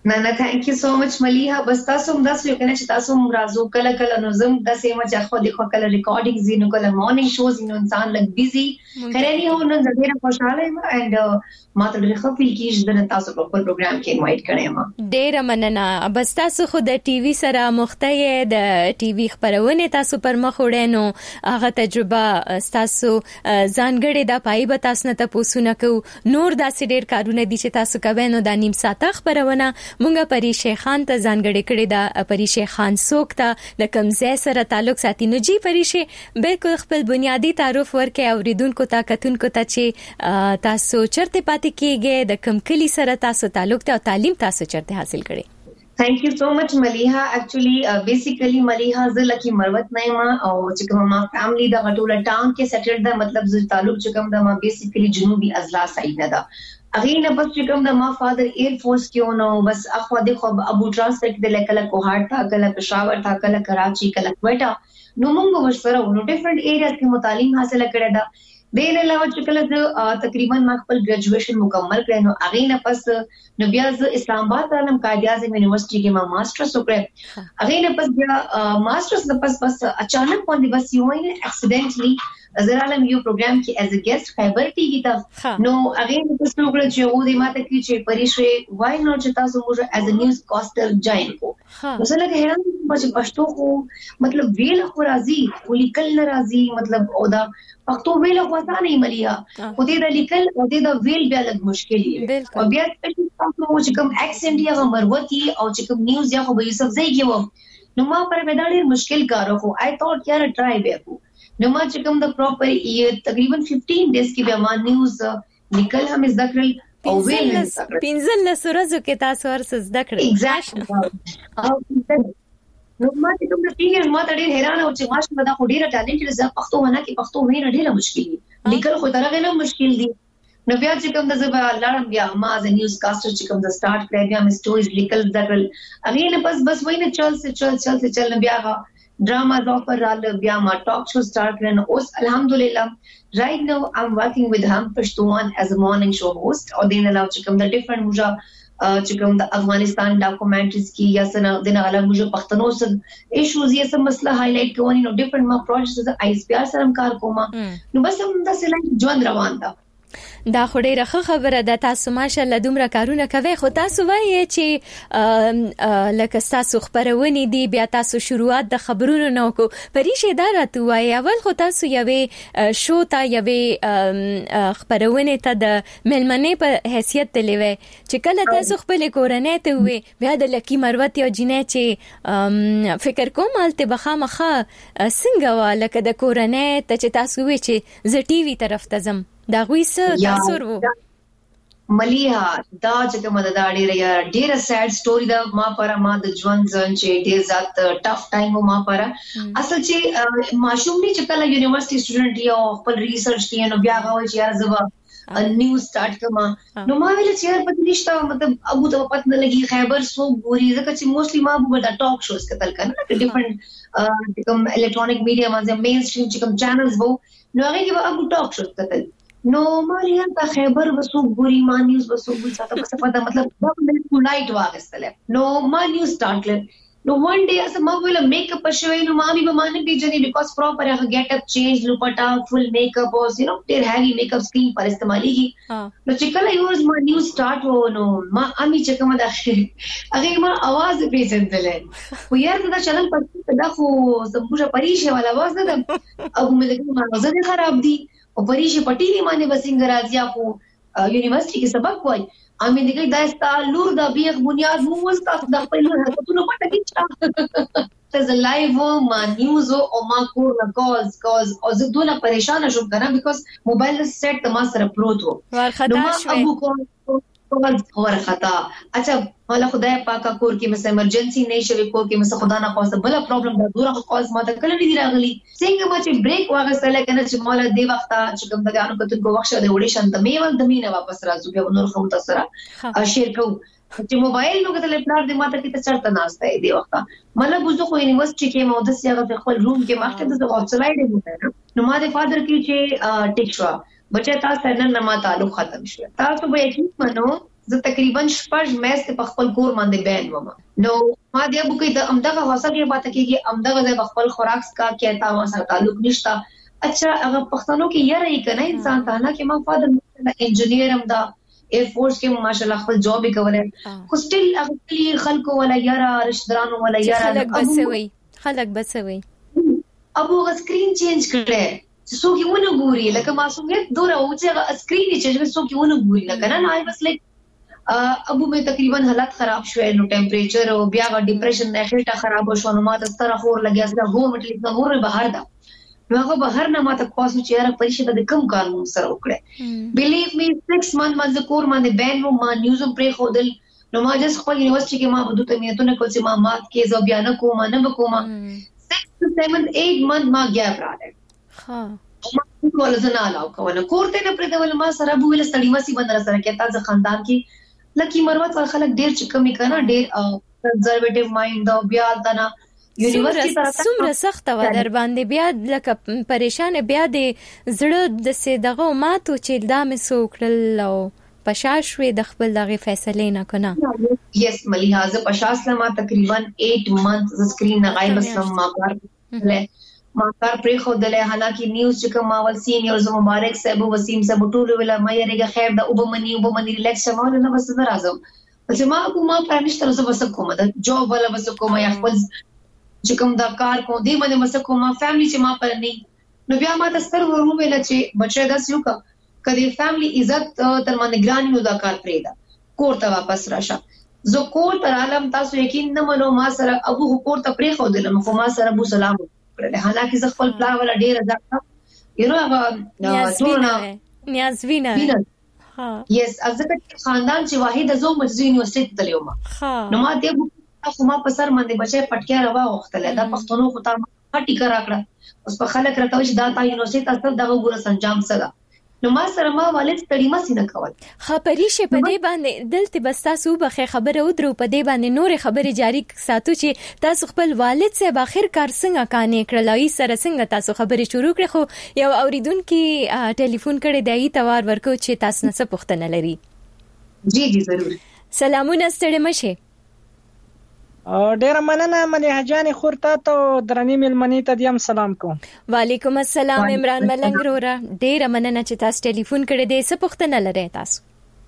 نه نه ثانک یو سو مچ ملیحه. بس تاسو هم داسې کنه چې تاسو هم راځو کله کله نو زم داسې ما چې خو د خو کله ریکارډینګ زینو کله مارنینګ شوز نو انسان لګ بیزي خیرنی هو نن ډیره خوشاله یم اند ما ته ډیره خپل کیږي د تاسو په خپل پروګرام کې انوایټ کړم. ما ډیره مننه. بس تاسو خو د ټي وي سره مخته د ټي وي خبرونه تاسو پر مخ وړئ نو هغه تجربه تاسو ځانګړې د پای به تاسو نه تاسو کو نور داسې ډیر کارونه دي چې تاسو کوي نو د نیم ساعته خبرونه مونږه پریشه خان ته ځانګړې کړې ده. پریشه خان څوک ته د کمزې سره تعلق ساتي نو جی پریشه بالکل خپل بنیادی تعارف ورکړي اوریدونکو ته کتونکو ته چې تاسو چرته پاتې کیږئ د کم کلی سره تاسو تعلق ته او تعلیم تاسو چرته حاصل کړئ. ثانک یو سو مچ ملیحه. اکچولی بیسیکلی ملیحه زه لکی مروت نه ما او چې کوم ما فیملی د غټوله ټاون کې سیټل ده مطلب زه تعلق چې کوم د ما بیسیکلی جنوبي اضلاع سایډ نه ده. اغه نه بس چې کوم د ما فادر ایر فورس کې نو بس اخو د خو ابو ټرانسفر کې د لکه کوهاټ تا کله پېښور تا کله کراچي کله کوټا نو موږ ورسره نو ډیفرنٹ ایریاز کې متعلم حاصل کړی دا. د نه علاوه چې کله تقریبا ما خپل ګریجویشن مکمل کړ نو اغه نه پس نو بیا ز اسلام آباد عالم قائد اعظم یونیورسيټي کې ما ماسترز وکړ. اغه نه پس بیا ماسترز نه پس بس اچانک باندې بس یو نه اکسیډنټلی زرالم یو پروګرام کې ایز ا گیسٹ خیبر ټي وي تا نو اغه نه پس نو کړ چې و دې ماته کې چې پریشه وای نو چې تاسو موږ ایز ا نیوز کاستر جاین کو نو سره کې هرم چې پښتو کو مطلب ویل خو راځي ولیکل ناراضي مطلب او دا پښتو ویل خو ځانه یې ملیا او دې د لیکل او دې د ویل بیا لږ مشکل دی او بیا تاسو چې کوم اکسنټ یا مروتی او چې کوم نیوز یا خو به یوسف زئی کې و نو ما پر مې دا ډېر مشکل کار خو آی ثاٹ یار ټرای وکړو نو ما چې کوم د پراپر یې تقریبا پندرہ ډیز کې بیا ما نیوز لیکل هم زده کړل او ویل هم زده کړل. پنځه ورځې کې تاسو ورس زده کړل. ایگزیکټلی. نو ما چې کوم د ټیګر ما ته ډېر حیران او چې ماش مدا خو ډېر ټالنټ زه پښتو ونه کې پښتو وینه ډېر مشکل دي لیکل خو درغه نه مشکل دي. نو بیا چې کوم د زبا لړم بیا ما از نیوز کاستر چې کوم د سٹارټ کړی بیا مې سټوریز لیکل ذکر اغه نه بس بس وینه چل سے چل چل سے چل بیا ड्रामा ऑफर राल बिया मा टॉक शो स्टार्ट करन उस अल्हम्दुलिल्लाह right now I am working with Hum Pashtun as a morning show host और दिन अलावा चिकम द डिफरेंट मुझा चिकम द अफगानिस्तान डॉक्यूमेंट्रीज की या सना दिन अलावा मुझे पख्तनों से इश्यूज ये सब मसला हाईलाइट कोनी नो डिफरेंट मा प्रोजेक्ट्स आईएसपीआर सरम कार कोमा नो बस हम द सिलाई जोन روان था. دا خو ډیره خبره ده تاسو ماشاءالله دومره کارونه کوي خو تاسو وایي چې لکه تاسو خبرونه دي بیا تاسو شروعات د خبرونو نو کو پریشه دار راته وایي اول خو تاسو یوې شو ته یوې خبرونه ته د ملمنې په حیثیت تلوي چې کله تاسو خپل کورنۍ ته وي بیا د لکی مروت یو جنې چې فکر کوم الته بخامخه څنګه والکه د کورنۍ ته چې تاسو وي چې ز ټي وي طرف ته زم دا غوي څه تاثیر وو ملیحه دا چې کومه دا ډیره یا ډیره سیډ سټوري دا ما پر ما د ژوند ځن چې ډیر زیات ټف ټایم ما پر اصل چې ماشوم نه چې کله یونیورسيټي سټوډنټ یا خپل ریسرچ دی نو بیا غوي چې یار زبا نیوز سٹارټ کما نو ما ویل چې یار پته نشته مطلب ابو ته پته نه لګي خیبر سو ګوري ځکه چې موستلی ما ابو دا ټاک شوز کتل کنه ډیفرنٹ کوم الکترونیک میډیا باندې مین سټریم چې کوم چینلز وو نو هغه کې ابو ټاک شوز کتل نو مالیا تا خیبر وسو ګوري ما نیوز وسو ګوري ساته په صفه دا مطلب دا بالکل لایټ واغستله نو ما نیوز سٹارټ کړ نو ون ډے اس ما ویل میک اپ شوی نو ما به مانه پیجنی بیکاز پراپر هغه گیټ اپ چینج لپټا فل میک اپ او یو نو ډیر هیوی میک اپ سکرین پر استعمالي نو چې کله یوز ما نیوز سٹارټ و نو ما امي چې کومه دا هغه ما आवाज پیژندلې خو یار دا چنل پر دا خو زموږه پریشه والا आवाज نه او مې دغه ما وزن خراب دي او پریشه پټی دی باندې بسنګ راځي خو یونیورسيټي کې سبق وای امي دغه داستا لور د بیخ بنیاد مو وستا د خپل حرکتونو پټه کیچا ته لایو ما نیوز او ما کور نه کاز کاز او زه دونه پریشان شوم کنه بیکاز موبایل سیټ د ما سره پروت وو ورخطا شوی اور خطا اچھا والا خدای پاکه کور کې مس ایمرجنسي نه شوي کور کې مس خدا نه پاسه بل پرابلم دا دوره کاز ما ته کله دی راغلی څنګه ما چې بریک واغستله کنه چې مولا دی وخت چې کوم دغه کتن کو وخت د وډیشن د میول د مینه واپس راځو بیا نور خو تاسو سره شیر کو چې موبایل نو کتل پلار د ماته کې ته چرته ناشته دی وخت مله بوزو خو یونیورسيټي کې مو د سیاغه خپل روم کې ماخته د اوټسایډ دی نو ما د فادر کې چې ټیک شو بچا تاسو نن نه ما تعلق ختم شو تاسو به یقین منو زه تقریبا شپږ میاشتې په خپل کور باندې بین وم. نو ما دې ابو کې د امدغه حاصل کې پاتې کېږي امدغه د خپل خوراک کا کې تا ما سره تعلق نشته. اچھا هغه پښتنو کې یاره یې کنه انسان ته نه کې ما فادر انجینیر هم دا ایر فورس کې ماشاءالله خپل جاب کوله خو سټیل هغه خلکو ولا یاره رشتہدارانو ولا یاره خلک بسوي خلک بسوي ابو غ سکرین چینج کړي چې څوک یې ونه ګوري لکه معصومیت دوره او چې سکرین یې چینج کړي څوک یې ونه ګوري لکه نه آی بس لایک ابو مې تقریبا حالت خراب شوه نو ټمپریچر او بیا غ ډیپریشن نه خېټه خراب شو نو ما د ستره خور لګیا سره هو مټلیک نه هور بهر دا نو هغه بهر نه ماته کواسو چې یاره پریشه د کم کار مو سره وکړه. بیلیو می سکس منث باندې کور باندې بین و ما نیوزم پرې خودل نو ما جس خپل یونیورسيټي کې ما بده ته مینتونه کول چې ما مات کې زو بیا نه کوم نه کوم سکس سیون ایٹ منث ما گیپ راځي ها ما کول زنه علاوه کوله کور ته نه پرې ول ما سره بو ویل ستړي ماسي بندر سره کې تاسو خاندان کې لکه مروت ول خلک ډیر چې کمی کنه ډیر کنزرویټیو مایند او بیا دنا یونیورسيټي طرف ته څومره سخت و در باندې بیا لکه پریشان بیا د زړه د سي دغه ماتو چې دا مې سوکړل او پشاشوي د خپل دغه فیصله نه کنه. یس ملیحاظه پشاس لما تقریبا ایٹ منث سکرین نه غایب اسلام ما کار له ما کار پرې خو دله حالانکه نیوز چې کوم اول سینیئرز مبارک صاحب وسیم صاحب ټول ویلا مې رګه خیر د وبمنی وبمنی ریلیکس ما نه بس راځم چې ما کومه پرانشتره زه بس کومه د جوب ولا بس کومه یا خپل چې کوم دا کار کو دی باندې بس کومه فیملی چې ما پر نه نو بیا ما د ستر ورو ویل چې بچا داس یو کا کدی فیملی عزت تر ما نگرانی نو دا کار پرېدا کور ته واپس راشه زه کور ته عالم تاسو یقین نه منو ما سره ابو کور ته پرې خو دلم خو ما سره ابو سلام کړل حالانکه زه خپل پلا ولا ډیر ځکه یو نو هغه ټولنا نیازوینه ها یس ازکه خاندان چې واحد ازو مجزي یونیورسيټي ته لیوم نو ما دې خو ما په سر باندې بچي پټکیا روا وختله دا پښتنو خو تا پټی کرا کړه اوس په خلک راته چې دا تا یونیورسيټي تاسو دغه ګور سنجام سره نو ما سره ما والد ستړي مې نه کول خبرې شه په دې باندې دلته بس تاسو به خبره ودرو په دې باندې نور خبره جاری ساتو چې تاسو خپل والد سره اخر کار څنګه کانې کړلای سره څنګه تاسو خبرې شروع کړې خو یو اوریدونکو ټلیفون کړي دی توار ورکو چې تاسو نه څه پوښتنه لري. جی جی ضرور سلامونه ستړي مشه ډیر مننه مليحه جان خورتا ته درنې ملمنې ته دیم سلام کوم. وعلیکم السلام عمران ملنګ رورا ډیر مننه چې تاسو ټلیفون کړی دی څه پوښتنه لرئ تاسو؟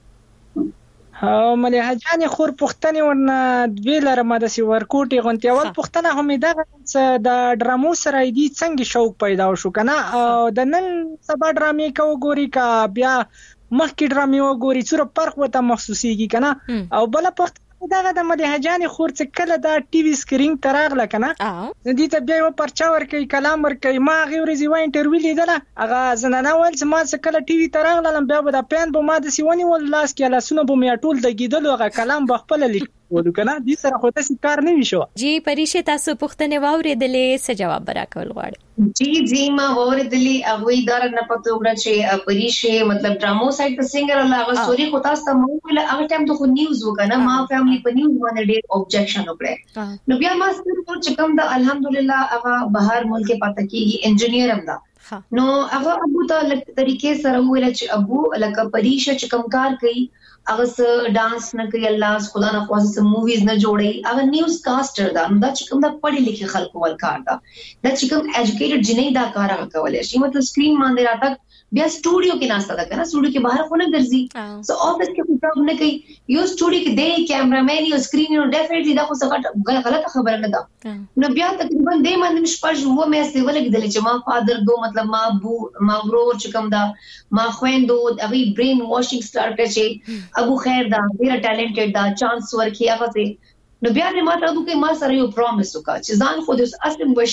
ها مليحه جان خور پوښتنه ورنه دوی لرم د سی ورکوټي غونتی اول پوښتنه هم دغه د ډرامو سره دی څنګه شوق پیدا شو کنه او د نن سبا ډرامې کو ګوري کا بیا مخکې ډرامې و ګوري څوره فرق وته محسوسيږي کنه او بل پوښتنه داغه د مليحه جان خور څخه کله دا ټي وي سکرین تراغله کنه دې ته بیا یو پرچا ورکې کلام ورکې ما غوړي زی و انټرویو لیدله هغه زنانه ول چې ما څخه کله ټي وي تراغله بیا به د پین به ما د سیونی ول لاس کې لاسونه به مې ټول د گیدل هغه کلام بخپل لیک ولو کنه دې سره خو تاسو کار نه وشو. جی پریشه تاسو پوښتنه واوریدلې څه جواب راکول غواړي؟ جی جی ما واوریدلې هغه اداره نه پته وګړه چې پریشه مطلب ډرامو سایت د سنگر الله هغه سوري خو تاسو مو ول هغه ټایم ته خو نیوز وکنه ما فیملی په نیوز باندې ډېر اوبجیکشن وکړه نو بیا ما ستاسو چې کوم د الحمدلله هغه بهر ملک پته کیږي انجینیر هم دا نو هغه ابو ته طریقې سره ویل چې ابو لکه پریشه چې کوم کار کوي هغه س ډانس نه کوي الله خدا نه خاصه موویز نه جوړي هغه نیوز کاسټر دا دا چې کوم د پړې لیکي خلکو ول کار دا دا چې کوم ایجوکیټډ جنې دا کار هغه کولای شي مطلب سکرین باندې راته بیا سټوډیو کې ناشته ده کنه سټوډیو کې بهر خو نه ګرځي سو افیس کې خو کار نه کوي یو سټوډیو کې دی کیمرامین یو سکرین نو ډیفینټلی دا خو څه غلطه خبره نه ده نو بیا تقریبا دې باندې مشپږ و مې څه ولګیدل چې ما فادر دو مطلب ما ابو ما ورور چې کوم دا ما خويندو هغه برین واشینګ سٹارټ کړي چې ابو خیر دا ډیر ټالنټډ دا چانس ورکي هغه ته نو بیا نه ما ته ابو کې ما سره یو پرومس وکړ چې ځان خو دې اصلا به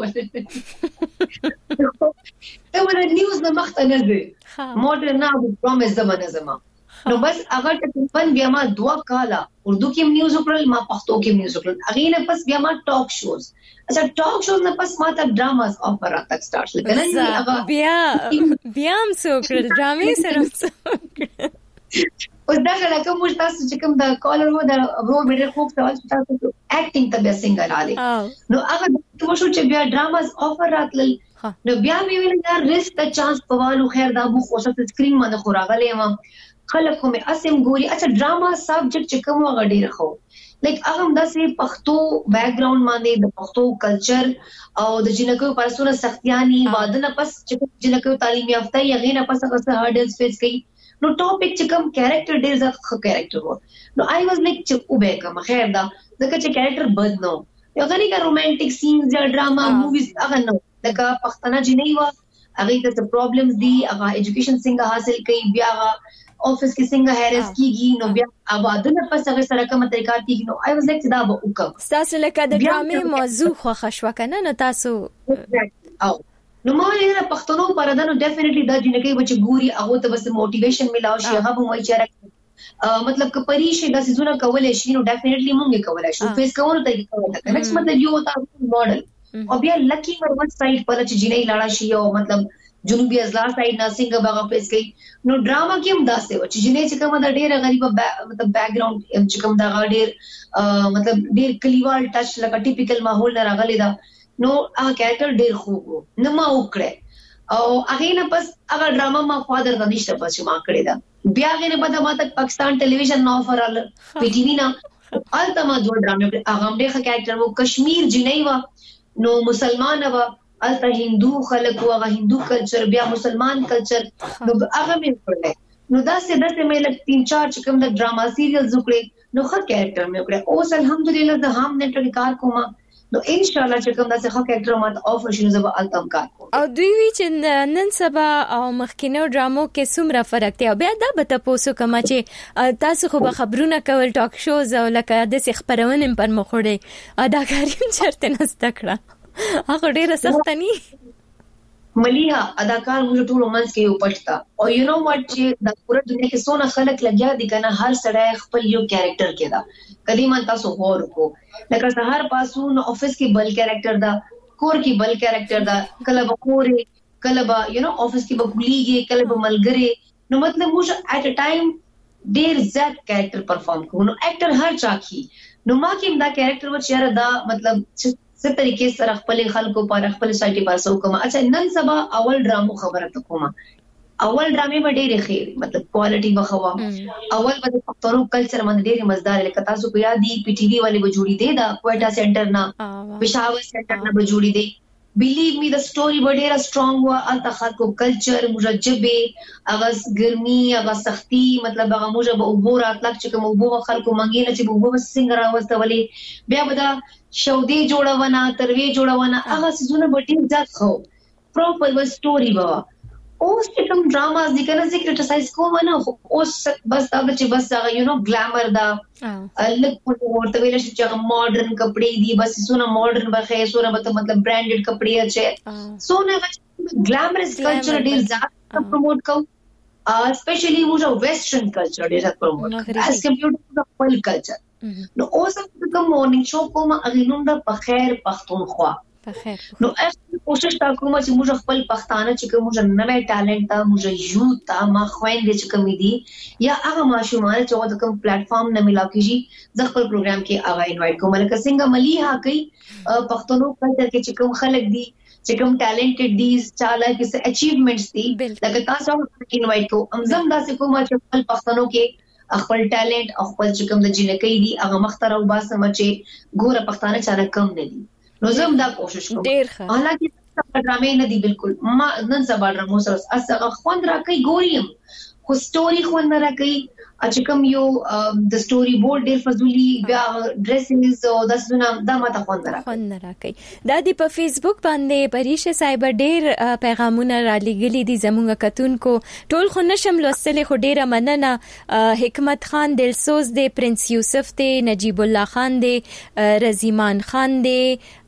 شرماول ته ونه نیوز نه مخته نه دی ماډرن نه ابو پرومس زمانه زما نو بس هغه تقریبا بیا ما دوا کاله اردو کې نیوز وکړل ما پښتو کې نیوز وکړل هغه نه پس بیا ما ټاک شوز اچھا ټاک شوز نه پس ما ته ډراماز افر راته سٹارټ لګنه هغه بیا بیا هم څو کړل ډرامې سره اوس دا کله کوم تاسو چې کوم دا کالر وو دا ورو ډېر خوب سوال تاسو اکټینګ ته به سنگر علي نو هغه تو شو چې بیا ډراماز افر راتل نو بیا مې ویل دا ریسک ته چانس پوالو خیر دا بو خو ست سکرین باندې خوراغلې ما خلک کومه اسیم ګوري. اچھا ډراما سبجیکټ چې کوم هغه ډیر خو لایک هغه هم داسې پښتو بیک ګراوند باندې د پښتو کلچر او د جنکو پرسونه سختياني وادنه پس چې جنکو تعلیم یافته یې غینه پس هغه هارډز فیس کوي. نو ټاپک چې کوم کریکټر ډیر ځکه خو کریکټر وو. نو آی واز لایک چې او به کوم خیر دا ځکه چې کریکټر بد نو یو غني کا رومانټیک سینز یا ډراما موویز هغه نو دغه پښتنه جنې وا هغه ته پرابلمز دي هغه education څنګه حاصل کوي بیا هغه office کې څنګه هریس کیږي نو بیا آبادونه پس هغه سره کوم طریقې کیږي. نو آی واز لایک دا به وکم تاسو لکه د ډرامې موضوع خو خښوا کنه نو تاسو او نو ما یې را پښتنو پر دنو ډیفینیټلی دا جنکې بچ ګوري هغه ته بس موټیویشن ملاو شي هغه به وایي چې مطلب که پریشه د سيزونه کولای شي نو ډیفینیټلی مونږه کولای شو فیس کوو ته کولای کنه چې مطلب یو تا ماډل او بیا لکی ور ون سایډ پر چې جنې لاړه شي او مطلب جنوبي ازلار سایډ ناسنګ باغ فیس کوي. نو ډراما کې هم داسې و چې جنې چې کومه د ډېر غریب مطلب بیک ګراوند چې کوم دا ډېر مطلب ډېر کلیوال ټچ لکه ټیپیکل ماحول نه راغلی دا نو هغه کریکټر ډېر خوب وو نو ما وکړه او هغه نه پس هغه ډراما ما فادر د نشته پس ما کړی دا بیا هغه نه بده ما تک پاکستان ټلویزیون نو فر ال پی ټی وی نه الته ما دوه ډرامې هغه هم ډېر کریکټر وو. کشمیر جنې و نو مسلمان و الته هندو خلک او هغه هندو کلچر بیا مسلمان کلچر نو هغه مې کړل. نو دا څه داسې مې لک تین چار چې کوم د ډراما سیریل زوکړې نو خو کریکټر مې وکړه اوس الحمدلله د هم نټورک کار کوم نو ان شاء الله چې کوم داسې خو کریکټر ماته افر شنو زب التم کار کوم. او دوی وی چې نن سبا او مخکینو ډرامو کې څومره فرق دی او بیا دا به تاسو کوم چې تاسو خو به خبرونه کول ټاک شوز او لکه د خبرونه پر مخوړې اداکاري چرته نسته کړه هغه ډیره سخت ني مليها اداکار موږ ټول رومانس کې یو پټتا او یو نو واټ چې د پوره دنیا کې سونه خلک لګیا دي کنه هر سړی خپل یو کریکټر کې دا کدي من تاسو غور کو لکه سهار پاسو نو افیس کې بل کریکټر دا کور کې بل کریکټر دا کله به کورې کله به یو نو افیس کې به ګلیږي کله به ملګری نو مطلب موږ اټ ا ټایم ډیر زیات کریکټر پرفارم کوو نو اکټر هر چا کی نو ما کې دا کریکټر و چې دا مطلب څه طریقې سره خپل خلکو پر خپل سایټي پاسو کوم. اچھا نن سبا اول ډرامو خبره ته کوم اول ډرامې به ډېرې خیر مطلب کوالټي بخوا اول به پښتو کلچر باندې ډېرې مزدار لکه تاسو کو یاد دي پی ټی وی والے به جوړی دی دا کوټا سنټر نه پېښور سنټر نه به جوړی دی. بلیو می د سټوري ډېره سترونګ و الته خلکو کلچر مرجبه اغاز ګرمي اغاز سختي مطلب هغه موجه به وګور اطلاق چې کوم وګور خلکو منګینه چې وګور څنګه راوستولې بیا به دا شودي جوړونه تروي جوړونه هغه سيزونه ډېر ځات خو پروپر و سټوري و اوس چې کوم ډراماز دي کنه چې کریټیسایز کوم نه اوس بس دا چې بس هغه یو نو ګلامر دا لکه ورته ویل شي چې هغه ماډرن کپڑے دي بس سونه ماډرن بخې سونه مطلب برانډډ کپڑے اچي سونه ګلامرس کلچر ډیر زیات پروموټ کو اسپیشلی موږ ویسټرن کلچر ډیر پروموټ اس کمپیوټر د خپل کلچر نو اوس کوم مورنینګ شو کوم اغینوم د بخیر پښتونخوا نو اخر کوشش تا کوم چې موږ خپل پښتانه چې کوم موږ نوې ټالنت تا موږ یوت تا ما خويندې چې کوم دي یا هغه ماشومان چې د کوم پلیټ فارم نه ملاو کیږي ځ خپل پروګرام کې هغه انوایټ کوم لکه څنګه مليها کوي پښتنو کلچر کې چې کوم خلک دي چې کوم ټالنټډ دي چاله کې اچیومنټس دي لکه تاسو انوایټ کو امزم داسې کوم چې خپل پښتنو کې خپل ټالنت او خپل چې کوم د جنکې دي هغه مختار او باسم چې ګوره پښتانه چانه کم نه دي نو زم دا کوشش کوم حالانکه څه ډرامې نه دي بالکل ما نن سبا ډرامو سره اسغه خوند راکې ګوریم خو سټوري خوند راکې چې کوم یو د سټوري بورډ ډېر فزولي بیا ډریسینګز او د سونه د ماته خوند راکې خوند راکې دا دی په فیسبوک باندې پریشه صاحب ډېر پیغامونه را لګلي دي زموږ کتونکو ټول خو نشم لوستل خو ډېر مننه حکمت خان دلسوز دی پرنس یوسف دی نجیب الله خان دی رضیمان خان دی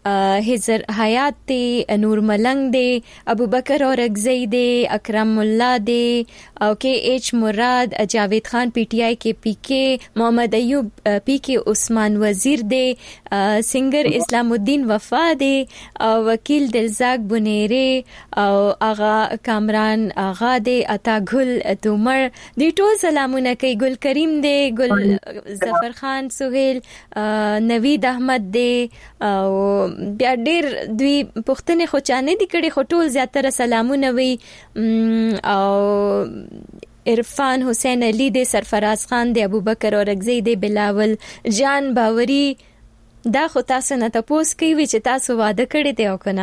هزر حیات دی نور ملنګ دی ابو بکر اورغزی دی اکرم الله دی او کې ایچ مراد جاوید خان پی ٹی آئی کې پی کې محمد ایوب پی کې عثمان وزیر دی سنگر اسلام الدین وفا دی او وکیل دلزاق بنيري او اغا کامران اغا دی عطا ګل تومر دی ټول سلامونه کوي ګل کریم دی ګل ظفر خان سہیل نوید احمد دی او بیا ډیر دوی پښتنې خو چانه دي کړي خو ټول زیاتره سلامونه وي او عرفان حسین علی دی سرفراز خان دی ابوبکر اورغزی دی بلاول جان باوري دا خو تاسو نه تاسو کوي چې تاسو واده کړی دی او کنه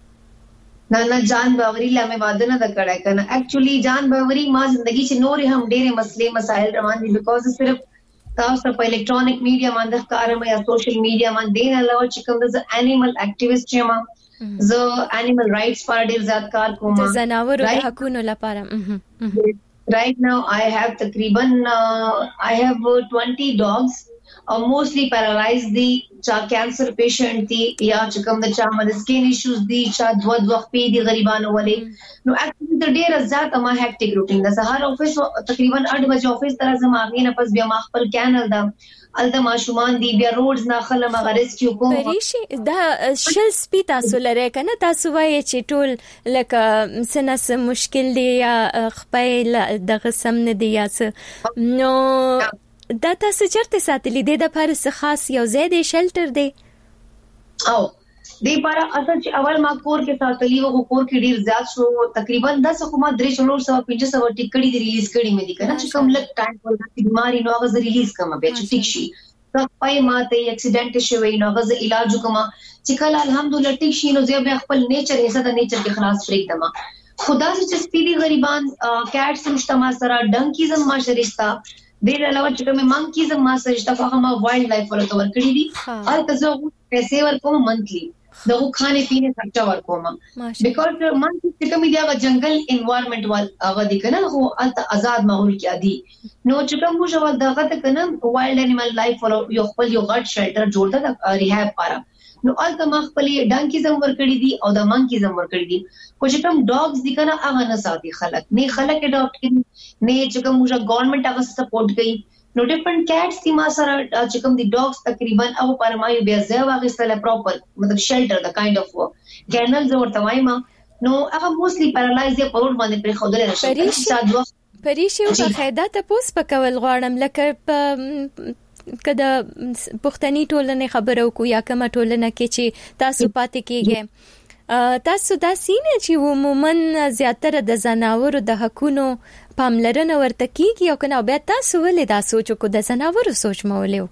نه نه جان باوري لا مې واده نه کړای کنه ایکچولی جان باوري ما زندگی چې نور هم ډېر مسلې مسائل روان دي بیکاز صرف تاسو په الکترونیک میډیا باندې کارم یا سوشل میډیا باندې نه علاوه چې کوم د انیمل اکټیویسټ یم زه انیمل رائټس پر ډېر زیات کار کوم د زناورو د حقوقو لپاره. Right now I have تقریبا uh, I have uh, twenty dogs or mostly paralyzed دي چا کینسر پیشنٹ دي یا چې کوم د چا مد سکین ایشوز دي چا دو دو خپې دي غریبانو ولې نو اکچولی د ډېر زیات ما هیکټیک روټین د سهار افیس تقریبا اټ بجې افیس تر زما غینه پس بیا ما خپل کینل دا الته ماشومان دي بیا روډز نه خلم غریسکیو کوم پریشي دا شل سپی تاسو لره کنه تاسو وایي چې ټول لکه سنس مشکل دي یا خپې د قسم نه دي یا نو دا تاسو چرته ساتلی دی د پارس خاص یو زیاده شلټر دی او دی پارا اصل چې اول ما کور کې ساتلی وو کور کې ډیر زیات شو تقریبا دس حکومت درې شلور سو پنځه سو ټیکړي دی ریلیز کړي مې دي کنه چې کوم لک ټایم په دې بیماری نو غز ریلیز کوم به چې ټیک شي صفای ماته اکسیډنٹ شوی نو غز علاج کوم چې کله الحمدلله ټیک شي نو زه به خپل نیچر حصہ د نیچر کې خلاص فریک دما خدا سے سپیدی غریبان کیټس مجتمع سره ډنکیزم معاشرستا دیر علاوه چې کومه مانکیز ما سره شته ما وایلډ لایف ورته ورکړی دي او تاسو پیسې ورکوم منتلی دغه خانه پینې خرچه ورکوم بیکاز مانکیز چې کومه دی هغه جنگل انوایرنمنت وال هغه دي کنه هو الته آزاد ماحول کې دي نو چې کوم مو جوړ دغه ته کنه وایلډ انیمل لایف یو خپل یو غټ شیلټر جوړ دا ریهاب پاره نو الته ما خپل ډانکیزم ورکړی دي او د مانکیزم ورکړی دي خو چې کوم ډاګز دي کنه هغه نه ساتي خلک نه خلک اډاپټ کړي نه چې کوم موږ ګورنمنت هغه سپورټ کوي نو ډیفرنٹ کیټس دي ما سره چې کوم دي ډاګز تقریبا او پر ما یو بیا ځای واغستله پراپر مطلب شیلټر د کایند اف کینل زه ورته وایم نو هغه موستلی پیرالایز یا پرور باندې پر خوده نشي پریشي او بخیدات پوس پکول غواړم لکه کله پښتني ټولنه خبرو کو یا کومه ټولنه کې چې تاسو پاتې کېږئ تاسو دا سینه چې عموما زیاتره د زناورو د حقونو پاملرنه ورته کیږي او کنه بیا تاسو ولې دا سوچ کو د زناورو سوچ مولې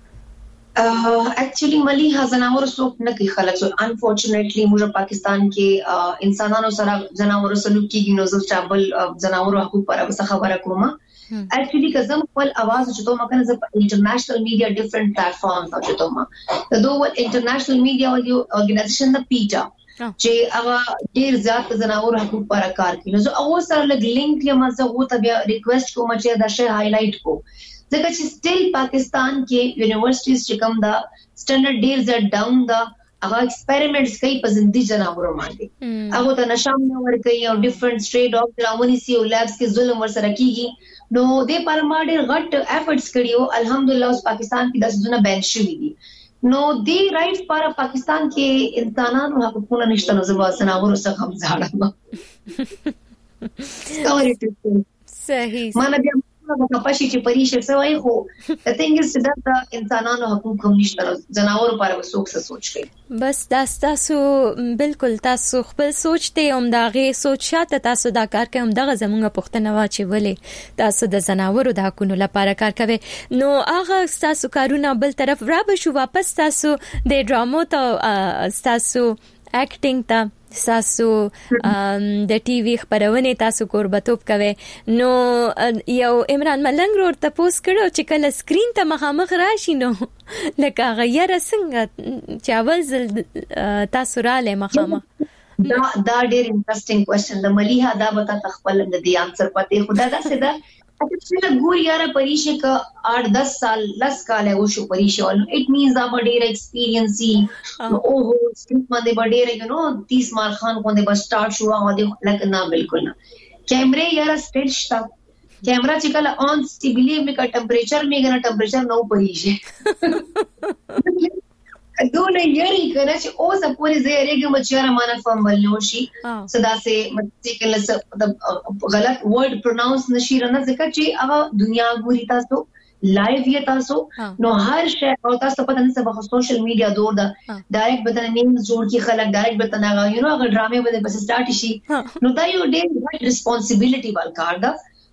وکړو اکچولی ملي زناورو سوچ نه کوي خلک سو انفورچونټلی موږ پاکستان کې انسانانو سره زناورو سلوک کیږي نو زه چابل زناورو حقوق پر څه خبره کوم Actually کزم خپل आवाज چتو ما کنه ز انټرنیشنل میډیا ډیفرنٹ پلیټ فارمز او چتو ما د دوه انټرنیشنل میډیا او یو اورګنایزیشن د پیټا چې هغه ډیر زیات زناور حقوق پر کار کوي نو هغه سره لګ لینک یم زه هو ته بیا ریکوست کوم چې دا شی هایلایټ کو ځکه چې سټیل پاکستان کې یونیورسيټیز چې کوم دا سټانډرډ ډیر زیات ډاون دا هغه ایکسپریمنټس کوي په زندگی جناورو باندې هغه ته نشام نه ور کوي او ډیفرنٹ سټری ډاکټر راونی سی او لیبس کې ظلم ور سره کیږي نو دې پر ما ډېر غټ افورټس کړیو الحمدلله اوس پاکستان کې د زونه بین شوی دي نو دې رائټس پر پاکستان کې انسانانو حقوقونه نشته نو زما سناورو څخه هم ځاړم صحیح مانه بیا په پښې چې پریشه سوای خو د ثینګز چې د انسانانو حقوق هم نشته جناورو پر وسوک څه سوچ کوي بس دا تاسو بالکل تاسو خپل سوچ ته هم دا غي سوچ شاته تاسو دا کار کوي هم دغه زمونږ پښتنه واچي ولې تاسو د جناورو د حقوقو لپاره کار کوي نو هغه تاسو کارونه بل طرف را به شو واپس تاسو د ډرامو ته تاسو اکټینګ ته تاسو د ټي وي خبرونه تاسو قربتوب کوي نو یو عمران ملنګ ور ته پوس کړو چې کله سکرین ته مخامخ راشي نو لکه غیر څنګه چاول تاسو را لې مخامخ دا دا ډېر انټرېسټینګ کوېسچن د مليها دا وتا تخپل د دې انسر پته خدا دا څه دا اته ګور یاره پریشه کا आठ دس سال لس کال ہے وہ شو پریشه ول اٹ مینز دا ډېر ایکسپیرینس ای او هو سټیپ باندې ډېر یو نو तीस مار خان باندې بس سٹارټ شو او دې لکه نه بالکل نه کیمرې یاره سټیج تا کیمرا چې کله اون سټیبلی می کا ټمپریچر می غنا ټمپریچر نو پریشه دونه یری کنه چې اوس پوری زیریګه مچاره معنا فهمل نو شي صدا سے مڅ کله غلط ورډ پروناونس نشي رنه ځکه چې هغه دنیا ګوري تاسو لایو یې تاسو نو هر شی او تاسو په دغه سبا سوشل میډیا دور دا ډایرکټ بدن نیمز جوړ کی خلک ډایرکټ بدن هغه یو نو هغه ډرامې بده بس سٹارټ شي نو دا یو ډېر ریسپانسیبিলিټي ول کار دا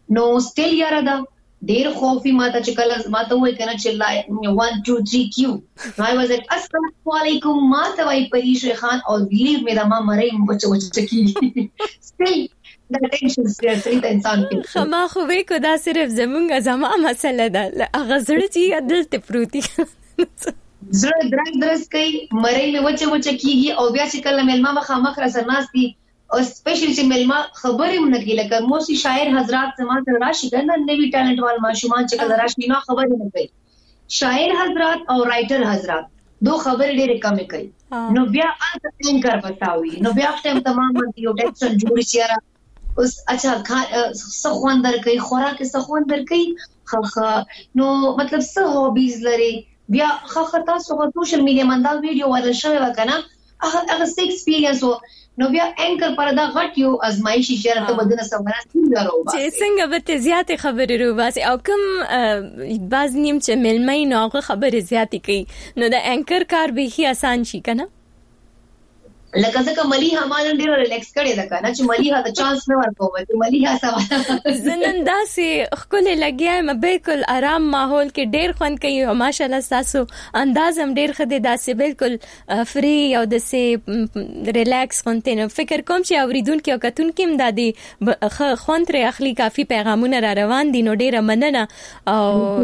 نو سټیل یاره دا ډیر خوفي ماته چې کله ماته وای کنه چې لا one two three کیو نو I was like السلام علیکم ماته وای پریش خان او لیو مې دا ما مړې بچو بچو کی سټیل دا ټینشن سټیل ته انسان کې خما خو وې کو دا صرف زمونږه زما مسله ده هغه زړه چې دلته پروتي زړه درنګ درس کوي مړې مې وچه وچه کیږي او بیا چې کله ملما مخامخ را سرناستي او سپیشلی چې ملما خبرې مونږ کې لکه موسی شاعر حضرات زما سره راشي کنه نوی ټالنت وال ماشومان چې کله راشي نو خبرې نه کوي شاعر حضرات او رائټر حضرات دو خبرې ډېرې کم کوي نو بیا ان انکر بتاوي نو بیا ټیم تمام یو ټیکسن جوړ شي اوس اچھا سخوندر کوي خوراک سخوندر کوي خخ نو مطلب څه هوبیز لري بیا خخ تاسو په سوشل میډیا باندې ویډیو ورل شوی وکنه هغه هغه س ایکسپیرینس نو بیا انکر پر دا غټ یو ازمایشي چې راته بدنه سمونه څنګه راوباسي چې څنګه به ته زیاتې خبرې روباسي او کوم باز نیم چې ملمای نو هغه خبرې زیاتې کوي نو دا انکر کار به هي آسان شي کنه لکه ځکه ملیحه مانن ډیر ریلیکس کړي ده کنه چې ملیحه د چانس نه ورکوم چې ملیحه سوال زنن داسې خپل لګیا م بالکل آرام ماحول کې ډیر خوند کوي او ماشاءالله تاسو انداز هم ډیر خدای داسې بالکل فری او داسې ریلیکس خوند نه فکر کوم چې اوریدونکو او کتونکو هم د خوند لري اخلي کافي پیغامونه را روان دي نو ډیر مننه او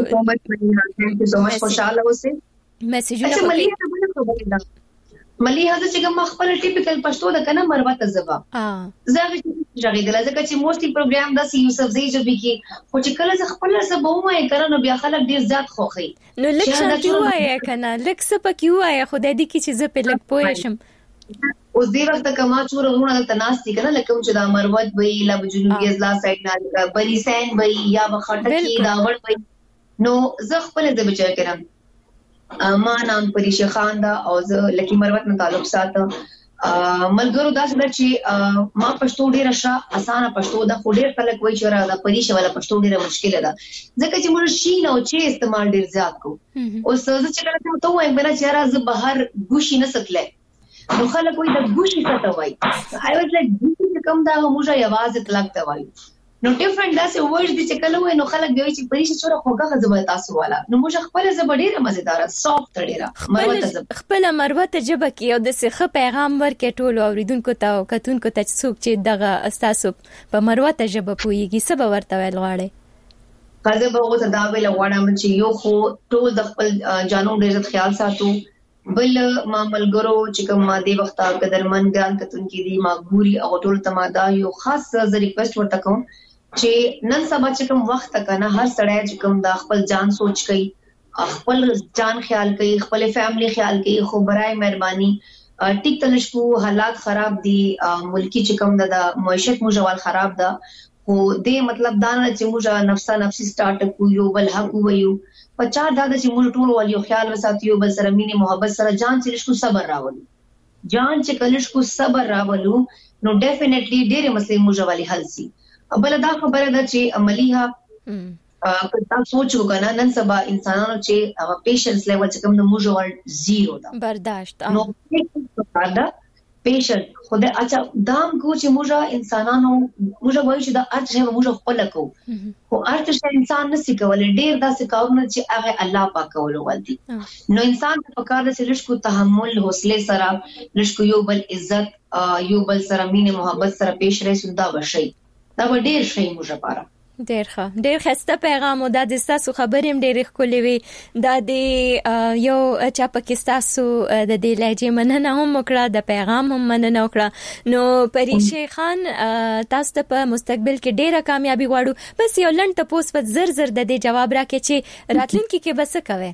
خوشاله اوسئ میسجونه ملیحه بل ملیحه چې کوم خپل ټیپیکل پښتو د کنه مروته زبا اه زغه چې غیدل ځکه چې موستي پروګرام د یوسف زئی جبې کې خو چې کله خپل زبا ومه کړه نو بیا خلک ډیر زیات خوخي نو لکه کیو آیا کنه لکه سپ کیو آیا خدای دې کې چې زه په لګ پوهشم اوس دی وخت کما چور ورونه د تناستي کنه لکه چې د مروت وی لا جنوبي ازلا سایډ نه بری سین وی یا بخټه کې دا ور وی نو زه خپل د بچا کړم ما نام پریش خان دا او زه لکی مروت نه تعلق ساتم ملګرو دا څه چې ما پښتو ډیره ښه اسانه پښتو دا خو ډیر خلک وایي چې را دا پریش ولا پښتو ډیره مشکله ده ځکه چې موږ شین او چې استعمال ډیر زیات کو او څه چې کله ته وایې بنا چې را ز بهر ګوشي نه سکله نو خلک وایي دا ګوشي څه ته وایي آی واز لایک ګوشي کوم دا موږ یوازې اطلاق ته وایي نو ډیفرنٹ داسې ورډ دي چې کله وای نو خلک دی چې پریش چوره خوګه غزبه تاسو والا نو موږ خپل زبر ډیره مزیدار سافت ډیره مروته زبر خپل مروته جبه کې او د سخه پیغام ورکې ټول اوریدونکو ته او کتونکو ته څوک چې دغه استاسو په مروته جبه پويږي سبا ورته ویل غواړي قضه به وته دا ویل غواړم چې یو خو ټول د خپل جانو ډیر خیال ساتو بل ما ملګرو چې کوم ما دی وخت قدرمن ګان کتونکو دي ما ګوري او ټول تمادا یو خاص ز ریکوست ورته کوم چې نن سبا چې کوم وخت کنه هر سړی چې کوم د خپل جان سوچ کوي خپل جان خیال کوي خپل فیملی خیال کوي خو برای مهرباني ټیک تلشکو حالات خراب دي ملکی چې کوم د معیشت موجوال خراب ده خو دې مطلب دا نه چې موږ نفسا نفسي سٹارټ کو یو بل حق وایو پچا دا چې موږ ټول والیو خیال وساتیو بل سره مینه محبت سره جان تلشکو صبر راولو جان چې کلشکو صبر راولو نو ډیفینیټلی ډېر مسلې موجوالي حل سي بل دا خبره ده چې عملیه کله سوچ وکنه نن سبا انسانانو چې هغه پیشنس لیول چې کوم د موږ ور زیرو ده برداشت نو دا پیشنس خدای اچھا دام کو چې موږ انسانانو موږ وایو چې دا اته موږ خپل کو خو ارته انسان نسی کولای ډیر داسې کارونه چې هغه الله پاک کولو ولدي نو انسان په کار د لشکو تحمل حوصله سره لشکو یو بل عزت یو بل سره مینه محبت سره پیش رسول دا وشي دا به ډیر شي موږ لپاره ډیر ښه ډیر خسته پیغام او د تاسو خبرې هم ډېر ښکلې وي دا د یو چا پاکستانو د دې لهجې مننه هم وکړه د پیغام هم مننه وکړه نو پریشه خان تاسو ته په مستقبل کې ډیره کامیابی غواړو بس یو لنډ تاسو په زر زر د دې جواب راکړئ چې راتلونکي کې بس کوي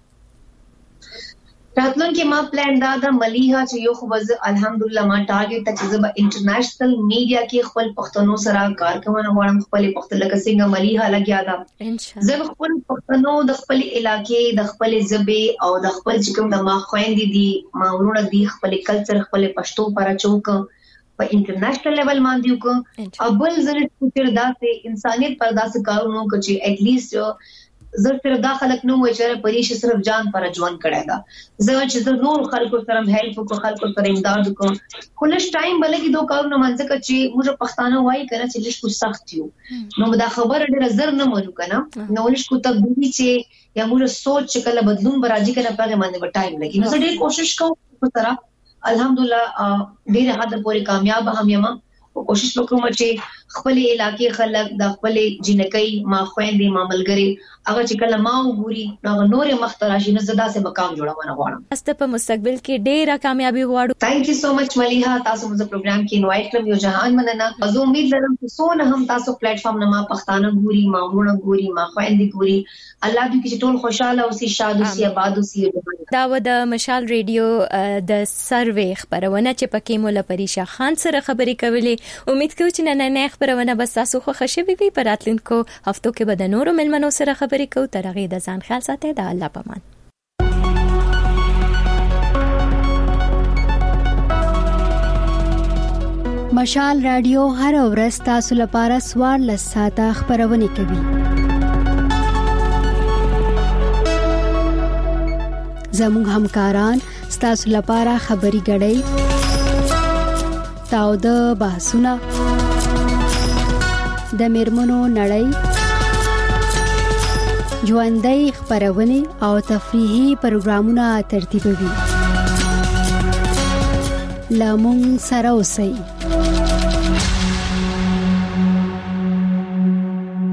راتلونکي ما پلان دا د ملیحه چې یو خو بز الحمدلله ما ټارګټ ته چې زب انټرنیشنل میډیا کې خپل پښتنو سره کار کوم غواړم خپل پښتون لکه څنګه ملیحه لګیا دا ان شاء الله زب خپل پښتنو د خپل علاقې د خپل زبې او د خپل چې کوم د ما خويندې دي ما ورونه دي خپل کلچر خپل پښتو پر چوک په انټرنیشنل لیول باندې وکړ او بل ځل چې دا سه انسانيت پر داسې کارونه کوي چې اټ لیست زه تر داخله نو وای چې پریش صرف جان پر ژوند کړه دا زه چې نور خلکو سره هیلپ کو خلکو سره امداد کو کولش ټایم بلګي دوه کارونه منځ کې چې موږ پښتانه وای کنه چې لږ کو سخت یو نو دا خبره ډېر زر نه مونږ کنه نو لږ کو تبدیلی چې یا موږ سوچ کله بدلون براځي کنه په باندې ټایم لګي نو زه ډېر کوشش کوم په طرح الحمدلله ډېر حد پورې کامیاب هم یم کوشش وکوم چې خپل علاقې خلک د خپل جنکۍ ما خويندې ما ملګری هغه چې کله ما وګوري نو نور مختراشي نه زدا سه مقام جوړونه غواړم است په مستقبل کې ډېره کامیابی غواړم ثانک یو سو مچ ملیحه تاسو موږ پروګرام کې انوایټ کړم یو جهان مننه زه امید لرم چې سونه هم تاسو پلیټ فارم نه ما پښتانه ګوري ما مونږ ګوري ما خويندې ګوري الله دې چې ټول خوشاله او سي شاد او سي آباد او سي دا و د مشال ریډیو د سروې خبرونه چې پکې مولا پریشا خان سره خبرې کولې امید کوم چې نن نه خبرونه بس تاسو خو خوشی وي په راتلونکو هفتو کې به د نورو ملمنو سره خبرې کوو تر هغه د ځان خیال ساتئ د الله پامان مشال رادیو هر ورځ تاسو لپاره سوار لساته خبرونه کوي زموږ همکاران ستاسو لپاره خبري غړي تاو د بحثونه د میرمنو نړۍ ژوندۍ خبرونه او تفریحي پروګرامونه ترتیبوي لامون سره اوسئ